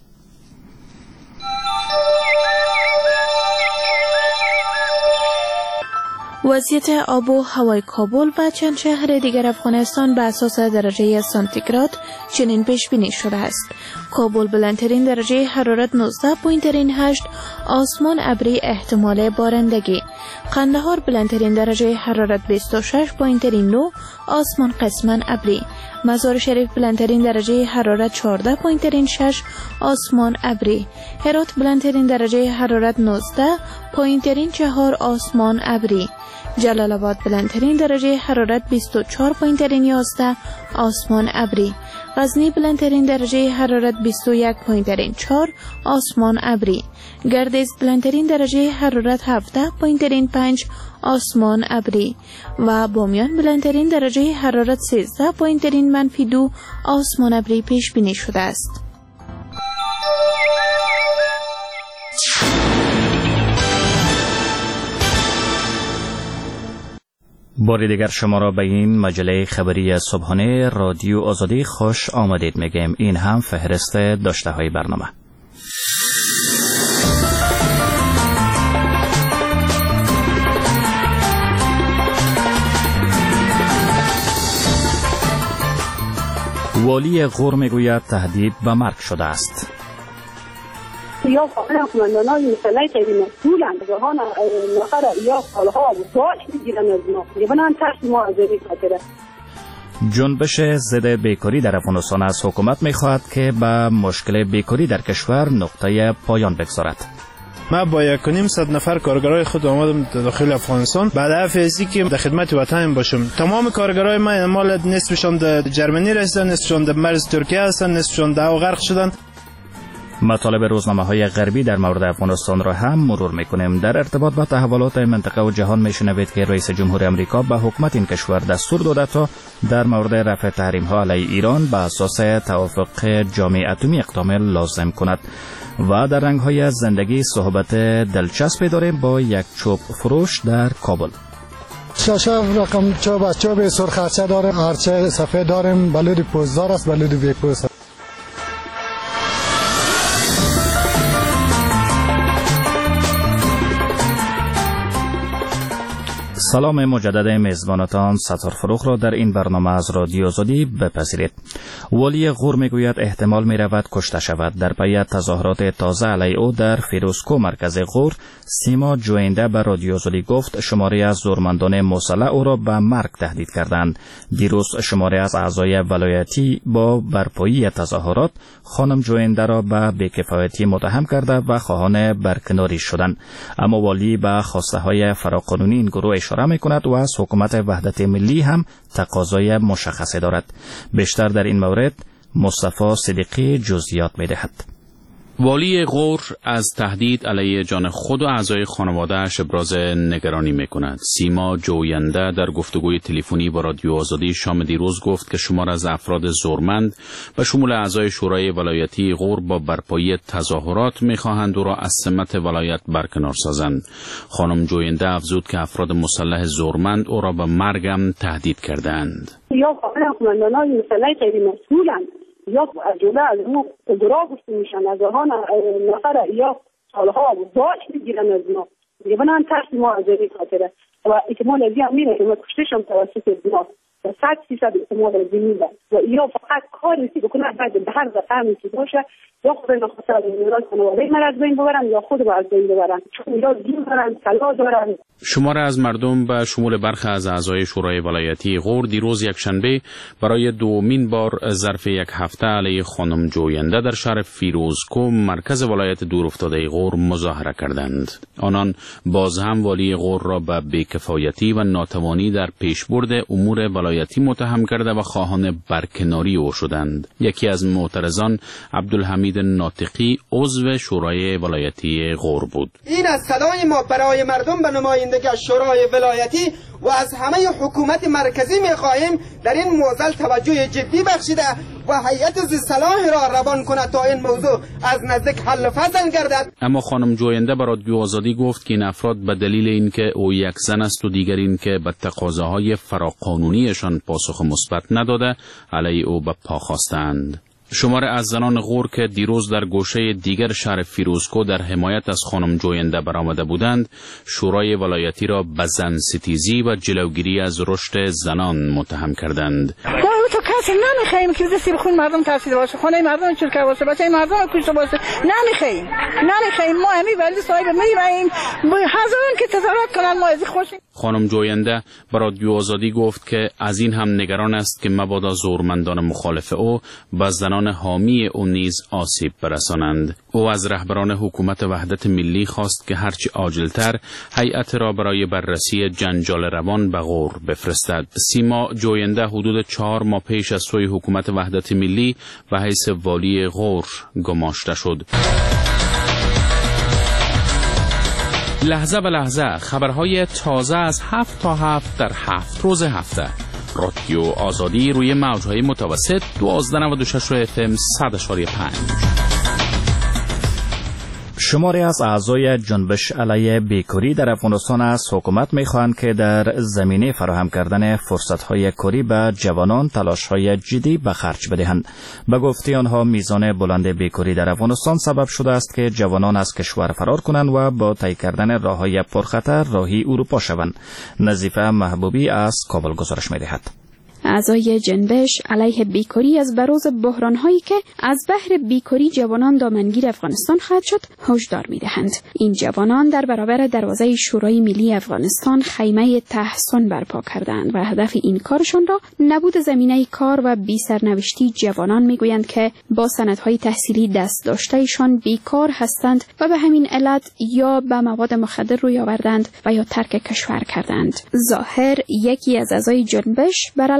وضعیت آب و هوای کابل و چند شهر دیگر افغانستان به اساس درجه سانتیگراد چنین پیش بینی شده است. کابل بلندترین درجه حرارت 19.8، آسمان ابری احتمال بارندگی. قندهار بلندترین درجه حرارت 26.9، آسمان قسما ابری. مزار شریف بلندترین درجه حرارت 14.6، آسمان ابری. هرات بلندترین درجه حرارت 19.4، آسمان ابری. جلال آباد بلندترین درجه حرارت 24.11، آسمان ابری. غزنی بلندترین درجه حرارت 21.4، آسمان ابری. گردیز بلندترین درجه حرارت 17.5، آسمان ابری. و بامیان بلندترین درجه حرارت 13.-2، آسمان ابری پیش بینی شده است. بار دیگر شما را به این مجله خبری صبحانه رادیو آزادی خوش آمدید میگیم. این هم فهرست داشته های برنامه. والی غور میگوید تهدید به مرگ شده است. یا قماندانان مسلح خیلی مسئولند جهان نفر یا سالها و سوال میگیرن از ما میبنن ترس ما از این خاطره. جنبش ضد بیکاری در افغانستان از حکومت میخواهد که به مشکل بیکاری در کشور نقطه پایان بگذارد. ما با 1.5 نفر کارگرای خود آمدم داخل افغانستان بعد افزی که در خدمت وطن باشم. تمام کارگرای ما مال نصفشون در جرمنی رسیدن، نصفشون در مرز ترکیه هستن، نصفشون در غرق شدن. مطالب روزنامه‌های غربی در مورد افغانستان را هم مرور می‌کنیم. در ارتباط با تحولات منطقه و جهان می‌شنوید که رئیس جمهور آمریکا به حکومت این کشور دستور داده تا در مورد رفع تحریم‌ها علیه ایران به اساس توافق جامع اتمی اقدام لازم کند. و در رنگ‌های زندگی صحبت دلچسبی داریم با یک چوب فروش در کابل. شاشه رقم چوب سرخ داریم، هرچه سفید داریم، بلود پوزدار است، بلود بیپوز. سلام مجدد میزبانتان ستار فروخ را در این برنامه از رادیو آزادی بپذیرید. والی غور میگوید احتمال میرود کشته شود. در پی تظاهرات تازه علیه او در فیروزکو مرکز غور، سیما جوینده به رادیو آزادی گفت شماری از زورمندان مسلح او را به مرگ تهدید کردند. دیروز شماری از اعضای ولایتی با برپایی تظاهرات خانم جوینده را به بی‌کفایتی متهم کرده و خواهان برکناری شدند. اما والی به خواسته های فراقانونی این گروه اشاره می‌کند و از حکومت وحدت ملی هم تقاضای مشخصی دارد. بیشتر در این مورد مصطفی صدیقی جزئیات می‌دهد. والی غور از تهدید علیه جان خود و اعضای خانواده‌اش ابراز نگرانی می‌کند. سیما جوینده در گفتگوی تلفنی با رادیو آزادی شام دیروز گفت که شمار از افراد زورمند به شمول اعضای شورای ولایتی غور با برپایی تظاهرات می‌خواهند او را از سمت ولایت برکنار سازند. خانم جوینده افزود که افراد مسلح زورمند او را به مرگ هم تهدید کردند. یا قماندانان مسلح غیر مسئولند یا جدا از اون گروه گفته میشن از آن نفر یا سالها باج میگیرن از ما دیگه بنان ترس ما از این خاطره و احتمال از این میره که ما کشتشم توسط ما 100% احتمال از این میده و یا فقط کاری که بکنه بعد به هر زخمی که باشه یا خود نخواست از میراث خانواده من از بین ببرن یا خود با از بین ببرن چون یا دین دارن طلا دارن. شماره از مردم به شمول برخی از اعضای شورای ولایتی غور دیروز یکشنبه برای دومین بار ظرف یک هفته علیه خانم جوینده در شهر فیروزکو مرکز ولایت دورافتاده غور مظاهره کردند. آنان باز هم والی غور را به بی‌کفایتی و ناتوانی در پیشبرد امور ولایتی متهم کرده و خواهان برکناری او شدند. یکی از معترضان عبدالحمید ناطقی عضو شورای ولایتی غور بود. این از صدای ما برای مردم به نمایندگی از شورای ولایتی و از همه حکومت مرکزی می‌خواهیم در این موضوع توجه جدی بخشیده و هیئت ذی‌صلاح را روان کند تا این موضوع از نزدیک حل فصل گردد. اما خانم جوینده به رادیو آزادی گفت که این افراد به دلیل اینکه او یک زن است و دیگر اینکه به تقاضاهای فراقانونیشان پاسخ مثبت نداده علیه او به پا خواستند. شمار از زنان غور که دیروز در گوشه دیگر شهر فیروزکو در حمایت از خانم جوینده برآمده بودند، شورای ولایتی را به زن ستیزی و جلوگیری از رشد زنان متهم کردند. تو کسی نمیخوایم که دستی بخون مردم تفسیر باشه، خانه مردم چرکه باشه، بچه مردم کشته باشه، نمیخوایم ما همین ولی صاحب میریم هزاران که تظاهرات کنن ما از خوشیم. خانم جوینده به رادیو آزادی گفت که از این هم نگران است که مبادا زورمندان مخالف او به زنان حامی او نیز آسیب برسانند. او از رهبران حکومت وحدت ملی خواست که هرچی عاجلتر هیئت را برای بررسی جنجال روان به غور بفرستد. سیما جوینده حدود 4 ماه پیش از سوی حکومت وحدت ملی و حیث والی غور گماشته شد. لحظه به لحظه خبرهای تازه از 7 تا 7 در 7 روز هفته. رادیو آزادی روی موج‌های متوسط 1296 FM 100.5. شماری از اعضای جنبش علیه بیکاری در افغانستان از حکومت می‌خواهند که در زمینه فراهم کردن فرصت‌های کاری به جوانان تلاش‌های جدی به خرج بدهند. به گفته آنها میزان بلند بیکاری در افغانستان سبب شده است که جوانان از کشور فرار کنند و با طی کردن راه‌های پرخطر راهی اروپا شوند. نظیفه محبوبی از کابل گزارش می‌دهد. اعضای جنبش علیه بیکاری از بروز بحران‌هایی که از بحر بیکاری جوانان دامنگیر افغانستان خواهد شد هشدار می‌دهند. این جوانان در برابر دروازه شورای ملی افغانستان خیمه تحصن برپا کردند و هدف این کارشان را نبود زمینه کار و بی سرنوشتی جوانان می‌گویند که با سندهای تحصیلی دست داشته‌شان بیکار هستند و به همین علت یا به مواد مخدر روی آوردند و یا ترک کشور کردند. ظاهر یکی از اعضای جنبش بر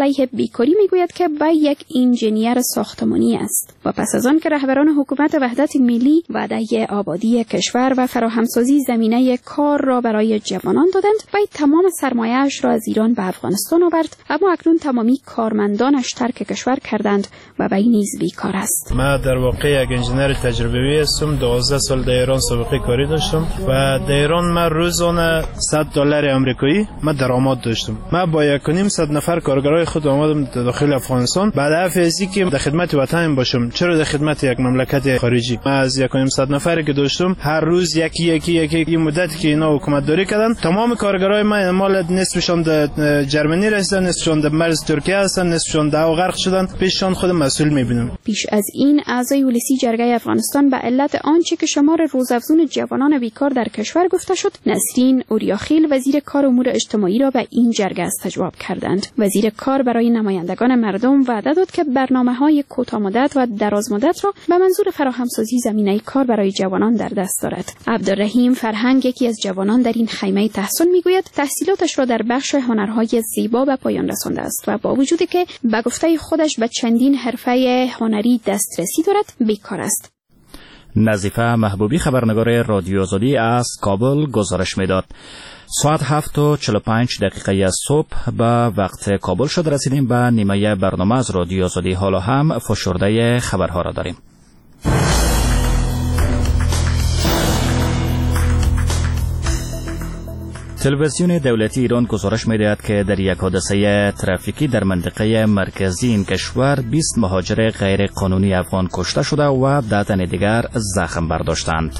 علیه بیکاری میگوید که بی یک انجینیر ساختمانی است و پس از آن که رهبران حکومت وحدت ملی وعده آبادی کشور و فراهمسازی زمینه کار را برای جوانان دادند، بی تمام سرمایه‌اش را از ایران به افغانستان آورد، اما اکنون تمامی کارمندانش ترک کشور کردند و بی نیز بیکار است. من در واقع یک انجینر تجربه‌ای هستم. 12 سال در ایران سابقه کاری داشتم و در ایران من روزانه $100 آمریکایی من درآمد داشتم. من با 1.5 نفر کارگرای خود آمدم داخل افغانستان بعد از اینکه در خدمت وطن باشم. چرا در خدمت یک مملکت خارجی؟ من از 1.5 نفری که داشتم هر روز یکی مدتی که اینا حکومت داری کردن، تمام کارگرای من مال نصفشون در جرمنی رسیدن، نصفشون در مرز ترکیه هستن، نصفشون در غرق شدن. پیششان خود مسئول میبینم. پیش از این اعضای ولسی جرگه افغانستان به علت آنچه که شمار روزافزون جوانان بیکار در کشور گفته شد، نسرین اوریاخیل وزیر کار امور اجتماعی را به این جرگه استجواب کردند. وزیر کار برای نمایندگان مردم وعده داد که برنامه‌های کوتاه مدت و دراز مدت را به منظور فراهمسازی زمینه کار برای جوانان در دست دارد. عبدالرحیم فرهنگ یکی از جوانان در این خیمه تحصیل میگوید تحصیلاتش را در بخش هنرهای زیبا به پایان رسانده است و با وجودی که به گفته خودش به چندین حرفه هنری دسترسی دارد بیکار است. نظیفه محبوبی خبرنگار رادیو آزادی از کابل گزارش میداد. ساعت 7:45 از صبح به وقت کابل شد رسیدیم به نیمه برنامه از رادیو آزادی. حالا هم فشرده خبرها را داریم. تلویزیون دولتی ایران گزارش می‌دهد که در یک حادثه ترافیکی در منطقه مرکزی این کشور 20 مهاجر غیر قانونی افغان کشته شده و 10 تن دیگر زخم برداشتند.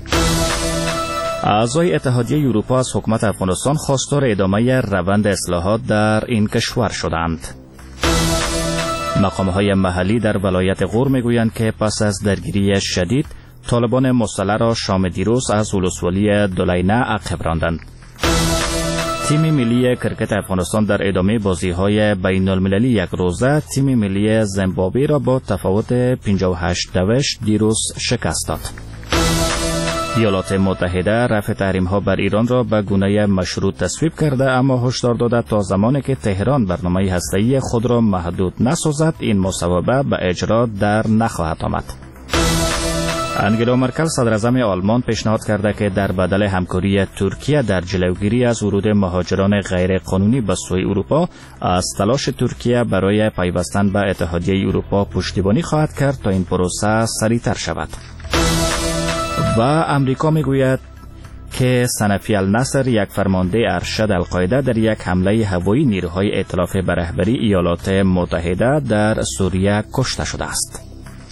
اعضای اتحادیه اروپا از حکومت افغانستان خواستار ادامه روند اصلاحات در این کشور شدند. مقام‌های محلی در ولایت غور می‌گویند که پس از درگیری شدید طالبان مسلح را شام دیروز از ولسوالی دولینه عقب راندند. تیم ملی کرکت افغانستان در ادامه بازی‌های بین‌المللی یک روزه تیم ملی زیمبابوه را با تفاوت 58 دیروز شکست داد. ایالات متحده رفع تحریم‌ها بر ایران را به گونه مشروط تصویب کرده، اما هشدار داده تا زمانی که تهران برنامه هسته‌ای خود را محدود نسازد این مصوبه به اجرا در نخواهد آمد. انگلا مرکل صدراعظم آلمان پیشنهاد کرده که در بدل همکاری ترکیه در جلوگیری از ورود مهاجران غیر قانونی به سوی اروپا از تلاش ترکیه برای پیوستن به اتحادیه اروپا پشتیبانی خواهد کرد تا این پروسه سریعتر شود. و امریکا میگوید که سنفی النصر یک فرمانده ارشد القاعده در یک حمله هوایی نیروهای ائتلاف به رهبری ایالات متحده در سوریه کشته شده است.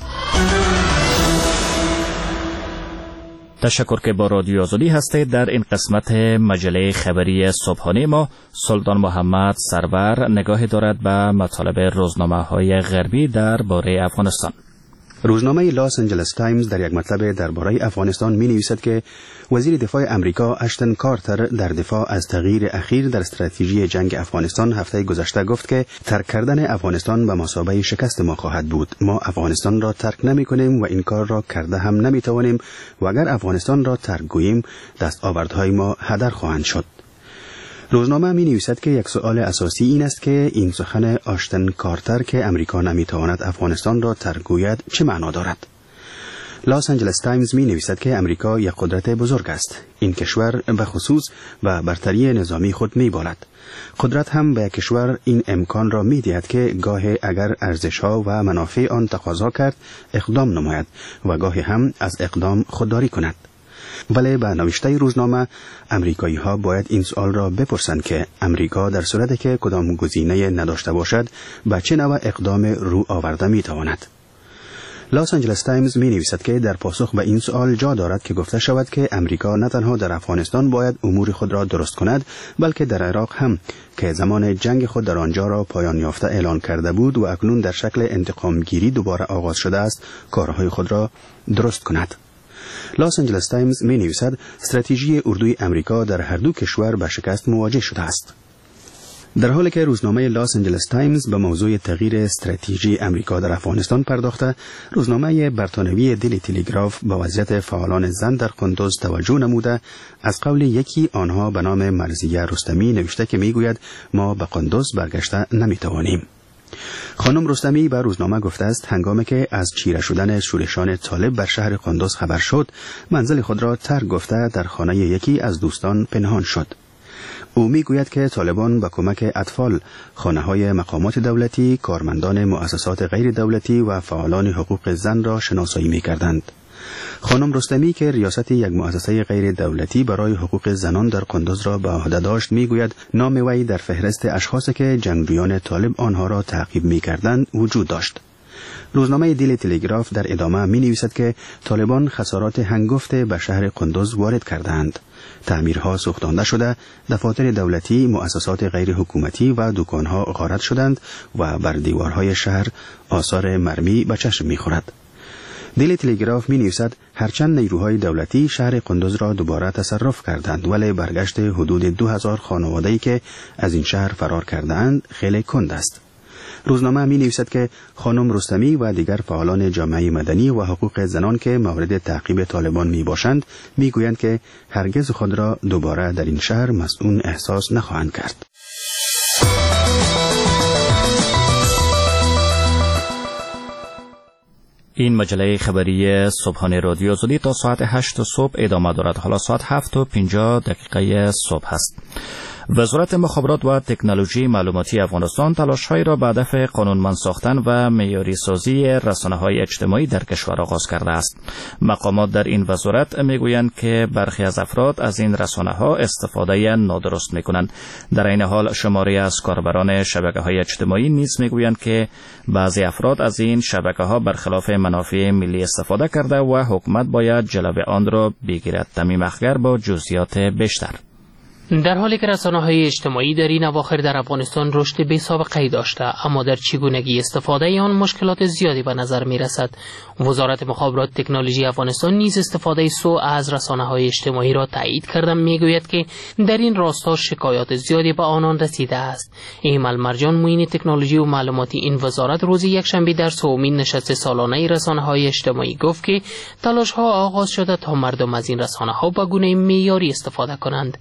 تشکر که با رادیو آزادی هستید. در این قسمت مجله خبری صبحانه ما سلطان محمد سرور نگاهی دارد به مطالب روزنامه‌های غربی درباره افغانستان. روزنامه لاس آنجلس تایمز در یک مطلب درباره افغانستان می نویسد که وزیر دفاع امریکا اشتن کارتر در دفاع از تغییر اخیر در استراتژی جنگ افغانستان هفته گذشته گفت که ترک کردن افغانستان به مثابه شکست ما خواهد بود. ما افغانستان را ترک نمی کنیم و این کار را کرده هم نمی توانیم و اگر افغانستان را ترک گوییم دستاوردهای ما هدر خواهند شد. روزنامه می نویسد که یک سؤال اساسی این است که این سخن آشتن کارتر که امریکا نمی تواند افغانستان را ترک گوید چه معنا دارد؟ لاس آنجلس تایمز می نویسد که امریکا یک قدرت بزرگ است. این کشور به خصوص و برتری نظامی خود می بالد. قدرت هم به کشور این امکان را می دهد که گاهی اگر ارزش‌ها و منافع آن تقاضا کرد اقدام نماید و گاهی هم از اقدام خودداری کند. ولی به نوشته روزنامه امریکایی ها باید این سوال را بپرسند که امریکا در صورتی که کدام گزینه نداشته باشد به چه نوع اقدام رو آورده می تواند. لاس آنجلس تایمز می نویسد که در پاسخ به این سوال جا دارد که گفته شود که امریکا نه تنها در افغانستان باید امور خود را درست کند بلکه در عراق هم که زمان جنگ خود در آنجا را پایان یافته اعلان کرده بود و اکنون در شکل انتقام گیری دوباره آغاز شده است کارهای خود را درست کند. لاس آنجلس تایمز می نویسد استراتژی اردوی امریکا در هر دو کشور به شکست مواجه شده است. در حالی که روزنامه لاس آنجلس تایمز به موضوع تغییر استراتژی امریکا در افغانستان پرداخته، روزنامه برتانوی دیلی تلگراف به وضعیت فعالان زن در قندوز توجه نموده از قول یکی آنها به نام مرضیه رستمی نوشته که میگوید ما به قندوز برگشته نمیتوانیم. خانم رستمی به روزنامه گفته است هنگامی که از چیره شدن شورشان طالب بر شهر قندوز خبر شد، منزل خود را ترک گفته در خانه یکی از دوستان پنهان شد. او میگوید که طالبان با کمک اطفال، خانه‌های مقامات دولتی، کارمندان مؤسسات غیر دولتی و فعالان حقوق زن را شناسایی می‌کردند. خانم رستمی که ریاست یک مؤسسه غیر دولتی برای حقوق زنان در قندوز را به عهده داشت میگوید نام وی در فهرست اشخاصی که جنگجویان طالب آنها را تعقیب می‌کردند وجود داشت. روزنامه دیلی تلگراف در ادامه می‌نویسد که طالبان خسارات هنگفت به شهر قندوز وارد کردند. تعمیرها سوختانده شده، دفاتر دولتی، مؤسسات غیر حکومتی و دکانها غارت شدند و بر دیوارهای شهر آثار مرمی به چشم می‌خورد. دیلی تلگراف می‌نویسد هرچند نیروهای دولتی شهر قندوز را دوباره تصرف کردند ولی برگشت حدود 2000 خانواده‌ای که از این شهر فرار کردند خیلی کند است. روزنامه می‌نویسد که خانم رستمی و دیگر فعالان جامعه مدنی و حقوق زنان که مورد تعقیب طالبان میباشند میگویند که هرگز خود را دوباره در این شهر مسئول احساس نخواهند کرد. این مجله خبری صبحانه رادیو آزادی تا ساعت 8 صبح ادامه دارد. حالا ساعت 7:50 صبح است. وزارت مخابرات و تکنولوژی معلوماتی افغانستان تلاش‌هایی را به هدف قانونمند ساختن و معیاری سازی رسانه‌های اجتماعی در کشور آغاز کرده است. مقامات در این وزارت میگویند که برخی از افراد از این رسانه‌ها استفاده نادرست می‌کنند. در این حال شماری از کاربران شبکه‌های اجتماعی نیز میگویند که بعضی افراد از این شبکه‌ها برخلاف منافع ملی استفاده کرده و حکومت باید جلوی آن را بگیرد. تمیم اخگر با جزئیات بیشتر. در حالی که رسانه‌های اجتماعی در این اواخر در افغانستان رشد بی‌سابقه‌ای داشته، اما در چگونگی استفاده آن مشکلات زیادی به نظر می‌رسد. وزارت مخابرات تکنولوژی افغانستان نیز استفاده سوء از رسانه‌های اجتماعی را تایید کرده می‌گوید که در این راستا شکایات زیادی به آنان رسیده است. ایمل مرجان معین تکنولوژی و معلوماتی این وزارت روز یکشنبه در سومین نشست سالانه رسانه‌های اجتماعی گفت که تلاش‌ها آغاز شده تا مردم از این رسانه‌ها به گونه معیاری استفاده کنند.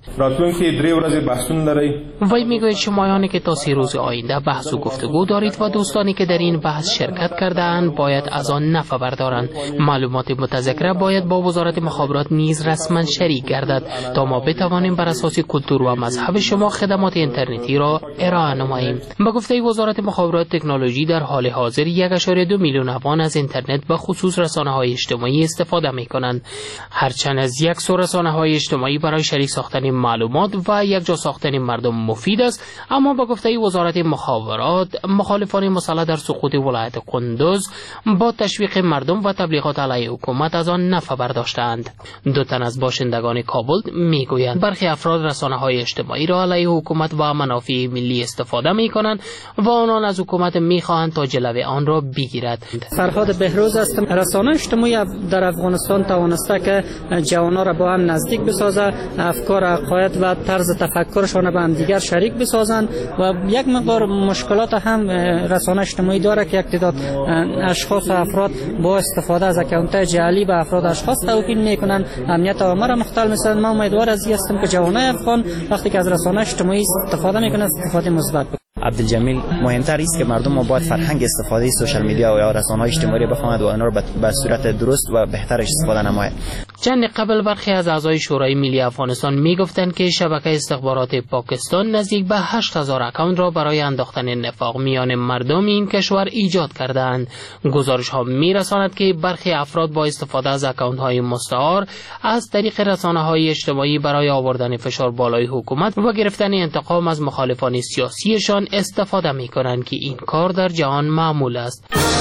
وی میگوید شمایانی که تا 3 روز آینده بحث و گفتگو دارید و دوستانی که در این بحث شرکت کرده‌اند باید از آن نفع بردارند. معلومات متذکره باید با وزارت مخابرات نیز رسما شریک گردد تا ما بتوانیم بر اساس کلتور و مذهب شما خدمات اینترنتی را ارائه نماییم. به گفته وزارت مخابرات تکنولوژی در حال حاضر 1.2 میلیون افغان از اینترنت به خصوص رسانه‌های اجتماعی استفاده می‌کنند. هرچند از یک سو رسانه‌های اجتماعی برای شریک ساختن معلومات و یک جا ساختن مردم مفید است، اما با گفته وزارت مخابرات مخالفان مسلح در سقوط ولایت قندوز با تشویق مردم و تبلیغات علیه حکومت از آن نفع برداشتند. 2 تن از باشندگان کابل میگویند برخی افراد رسانه‌های اجتماعی را علیه حکومت و منافع ملی استفاده میکنند و آنان از حکومت میخواهند تا جلوی آن را بگیرد. فرهاد بهروز هستم. رسانه اجتماعی در افغانستان توانسته که جوانان را با هم نزدیک بسازه، افکار، عقاید و طرز تفکرشان با هم دیگر شریک بسازند و یک مقدار مشکلات هم رسانه اجتماعی داره که یک تعداد اشخاص و افراد با استفاده از اکانت جعلی به افراد اشخاص توهین میکنن، امنیت عامه را مختل میسازند. من امیدوار هستم که جوانای افغان وقتی که از رسانه اجتماعی استفاده میکنند استفاده مثبت بکنند. عبدالجمیل مهمتر است که مردم ما باید فرهنگ استفاده سوشال میدیا و یا رسانه‌های اجتماعی بفهمند و آنها را به صورت درست و بهترش استفاده نماید. چند قبل برخی از اعضای شورای ملی افغانستان میگفتند که شبکه استخبارات پاکستان نزدیک به 8000 اکانت را برای انداختن نفاق میان مردم این کشور ایجاد کردند. گزارش ها میرساند که برخی افراد با استفاده از اکانت های مستعار از طریق رسانه‌های اجتماعی برای آوردن فشار بالای حکومت و گرفتن انتقام از مخالفان سیاسیشان استفاده می‌کنند که این کار در جهان معمول است.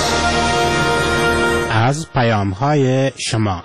از پیام‌های شما.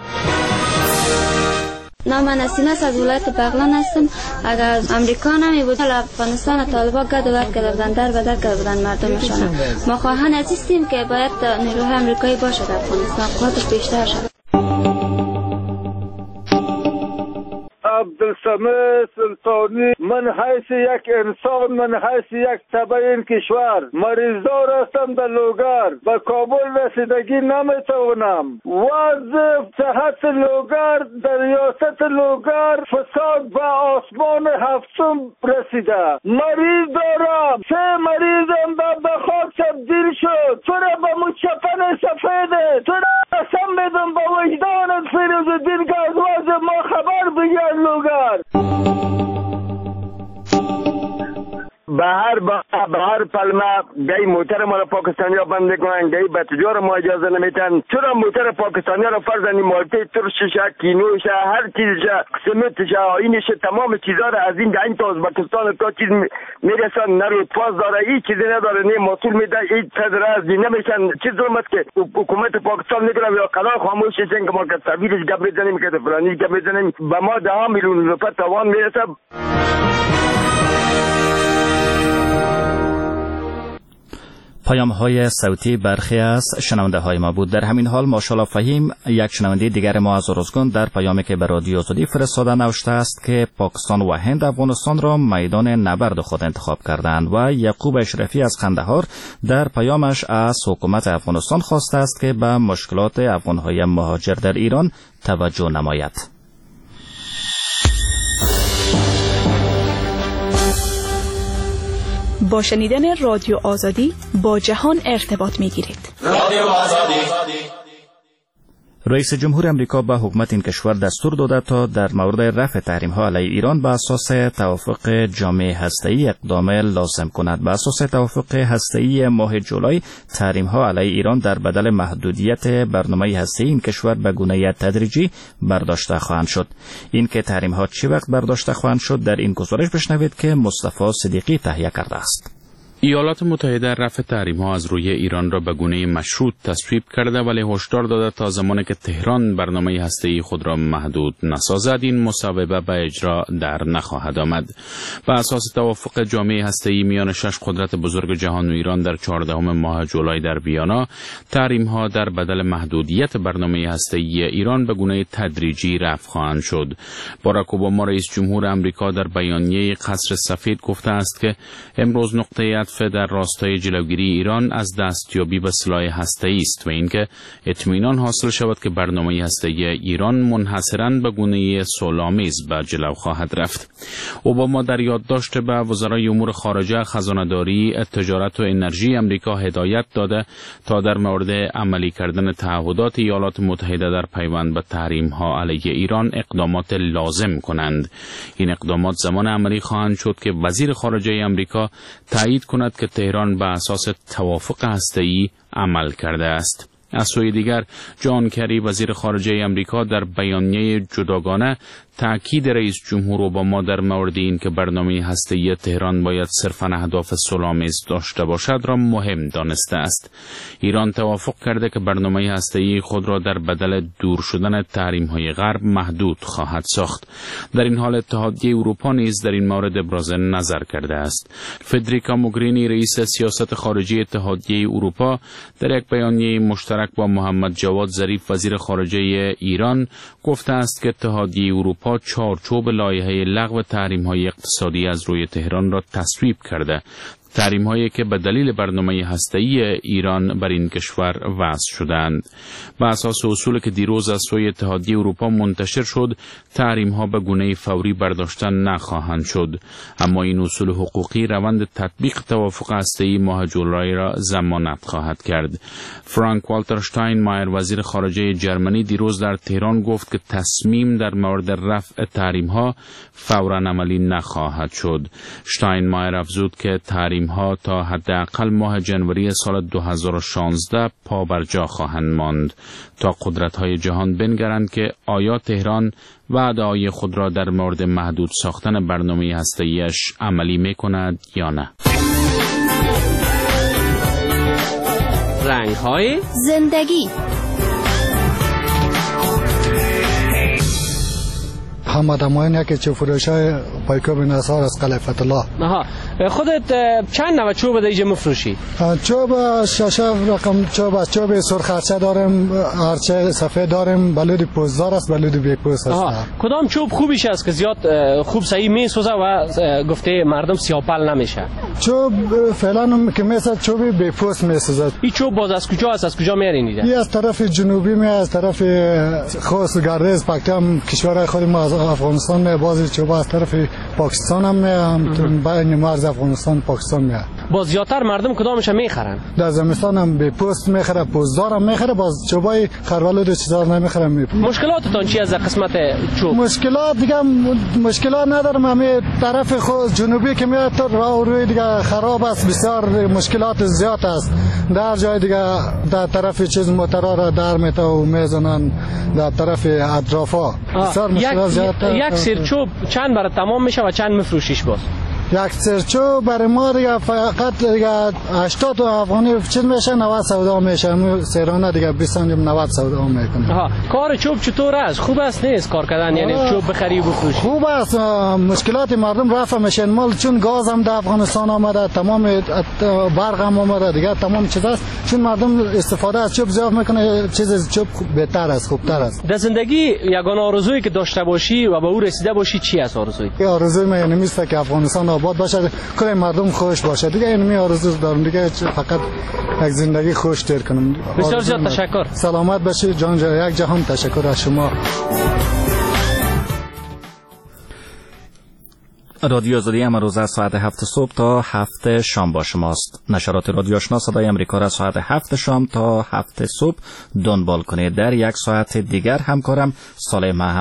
نام من نسیمه از ولایت بغلان هستم. اگر از امریکا نمی بود افغانستان طالبان گد و ورد کرده بودن، در بدر کرده بودن مردمشان. ما خواهان هستیم که باید نیروهای امریکایی باشه در افغانستان، قدرت بیشتر شد. عبدالصمد سلطانی من حیث یک انسان من حیث یک تبع این کشور مریضدار هستم در لوگر به کابل رسیدگی نمیتوانم. وضع صحت لوگر در ریاست لوگر فساد به آسمان هفتم رسیده. مریض دارم 3 مریضم به خاک تبدیل شد. تو را به مچپن سفیده تو را قسم بدم به وجدان فیروزالدین که از وضع ما خبر بگیر لوگر. به هر پلمه گای موتر ما را پاکستانی ها بند میکنن، گای به تجار ما اجازه نمیتن. چرا موتر پاکستانی ها را فرزنی مالته ترشش کینوش هر چیزش سمتش اینش تمام چیزا را از این تا ازبکستان تا چیز میرسن نروی پاس داره هیچ چیزی نداره نه مسئول میده هیچ صدر از نمیشن. چیز درمت که حکومت پاکستان میکنه یا قرار خاموش شدن که ما که تبیرش گپ بزنیم که فلانی گپ بزنیم به ما 10 میلیون روپیه توان میرسه. پیام‌های صوتی برخی از شنونده‌های ما بود. در همین حال ماشاءالله فهیم یک شنونده دیگر ما از ارزگان در پیامی که به رادیو آزادی فرستاده نوشته است که پاکستان و هند افغانستان را میدان نبرد خود انتخاب کردند و یعقوب اشرفی از قندهار در پیامش از حکومت افغانستان خواسته است که به مشکلات افغان‌های مهاجر در ایران توجه نماید. با شنیدن رادیو آزادی با جهان ارتباط می‌گیرید. رادیو آزادی. رئیس جمهور امریکا به حکومت این کشور دستور داده تا در مورد رفع تحریم‌ها علیه ایران بر اساس توافق جامعه هسته‌ای اقدام لازم کند. بر اساس توافق هسته‌ای ماه جولای تحریم‌ها علیه ایران در بدل محدودیت برنامه هسته‌ای این کشور به گونه تدریجی برداشته خواهند شد. این که تحریم‌ها چه وقت برداشته خواهند شد در این گزارش بشنوید که مصطفی صدیقی تهیه کرده است. ایالات متحده رفع تحریم‌ها از روی ایران را به گونه مشروط تصویب کرده ولی هشدار داده تا زمانی که تهران برنامه هسته‌ای خود را محدود نسازد این مصوبه به اجرا در نخواهد آمد. بر اساس توافق جامعه هسته‌ای میان 6 قدرت بزرگ جهان و ایران در 14 ماه جولای در ویانا تحریم‌ها در بدل محدودیت برنامه هسته‌ای ایران به گونه تدریجی رفع خواهند شد. باراک اوباما رئیس جمهور آمریکا در بیانیه قصر سفید گفته است که امروز نقطه در راستای جلوگیری ایران از دستیابی به سلاح هسته‌ای است و اینکه اطمینان حاصل شود که برنامه هسته‌ای ایران منحصراً به گونه صلح‌آمیز به جلو خواهد رفت. اوباما در یادداشت به وزرای امور خارجه، خزانه‌داری، تجارت و انرژی آمریکا هدایت داده تا در مورد عملی کردن تعهدات ایالات متحده در پیوند به تحریم‌ها علیه ایران اقدامات لازم کنند. این اقدامات زمان عملی خواهند شد که وزیر خارجه آمریکا تایید کند که تهران به اساس توافق هسته‌ای عمل کرده است. از سوی دیگر جان کری وزیر خارجه آمریکا در بیانیه جداگانه تأکید رئیس جمهور اوباما در مورد این که برنامه هسته‌ای تهران باید صرفاً اهداف صلح‌آمیز داشته باشد را مهم دانسته است. ایران توافق کرده که برنامه هسته‌ای خود را در بدل دور شدن تحریم‌های غرب محدود خواهد ساخت. در این حال اتحادیه اروپا نیز در این مورد ابراز نظر کرده است. فدریکا موگرینی رئیس سیاست خارجی اتحادیه اروپا در یک بیانیه مشترک با محمد جواد ظریف وزیر خارجه ایران گفته است که اتحادیه اروپا چارچوب لایحه لغو تحریم‌های اقتصادی از روی تهران را تصویب کرده. تحریم‌هایی که به دلیل برنامه هسته‌ای ایران بر این کشور وضع شدند. بر اساس اصولی که دیروز از سوی اتحادیه اروپا منتشر شد، تحریم‌ها به گونه فوری برداشته نخواهند شد، اما این اصول حقوقی روند تطبیق توافق هسته‌ای ماه جولای را ضمانت خواهد کرد. فرانک والتر شتاینمایر وزیر خارجه جرمنی دیروز در تهران گفت که تصمیم در مورد رفع تحریم‌ها فوراً عملی نخواهد شد. شتاینمایر افزود که تحریم‌ها تا حداقل ماه جنوری سال 2016 پابرجا خواهند ماند تا قدرت‌های جهان بنگرند که آیا تهران وعده‌های خود را در مورد محدود ساختن برنامه هسته‌ایش عملی می‌کند یا نه. رنگ‌های زندگی. هم آدمایی که چه فروشای پایکوب نصار از قلعه فتح الله. خودت چند نوع چوب در اینجا میفروشی؟ چوب شاشه رقم چوب سرخ ارچه داریم، ارچه سفید داریم، بلود پوزدار است، بلود بی پوست است. کدام چوب خوبیش است که زیاد خوب صحیح میسوزه و گفته مردم سیاپل نمیشه؟ چوب فعلا که مثل چوب بی پوست میسوزه. این چوب باز از کجا است؟ از کجا میارین اینجا؟ این از طرف جنوبی می از طرف خوست گردز پکتم کشور خود ما از افغانستان می، باز چوب از طرف پاکستان هم می، بین مرز افغانستان پاکستان می. باز زیادتر مردم کدامش میخرن؟ در زمستان هم به پوست میخره، پوزدار هم میخره، باز چوبای خرولود چیزا نمیخرم. مشکلاتتون چی از قسمت چوب؟ مشکلات دیگه مشکلات ندارم، همه طرف خود جنوبی که میاد تو راه روی دیگه خراب است، بسیار مشکلات زیاد است. در جای دیگه در طرف چیز موترا را در میته و میزنن در طرف اطرافا بسیار مشکلات زیاد. یک سیر چوب چند برای تمام میشه و چند میفروشیش باز؟ یک سرچو برای ما دیگه فقط دیگه 80 افغانی چیز میشه، 90 سودا میشه، سیرانه دیگه 20 90 سودا میکنه. کار چوب چطور است؟ خوب است نیست کار کردن؟ یعنی چوب بخری و بفروشی؟ خوب است، مشکلات مردم رفع میشه. مال چون گاز هم در افغانستان آمده، تمام برق هم آمده دیگه، تمام چیز است، چون مردم استفاده از چوب زیاد میکنه، چیز چوب بهتر است، خوبتر است. در زندگی یگانه آرزویی که داشته باشی و به او رسیده باشی چی است آرزویی؟ آرزوی من اینه میسته که افغانستان آباد باشه، کل مردم خوش باشه دیگه. اینمی آرزو دارم دیگه، فقط یک زندگی خوش تیر کنم. بسیار زیاد تشکر. سلامت باشید جان، یک جهان تشکر از شما. رادیو آزادی امروز از ساعت 7 صبح تا 7 شام با شماست. نشرات رادیو آشنا صدای امریکا را ساعت 7 شام تا 7 صبح دنبال کنید. در یک ساعت دیگر همکارم صالح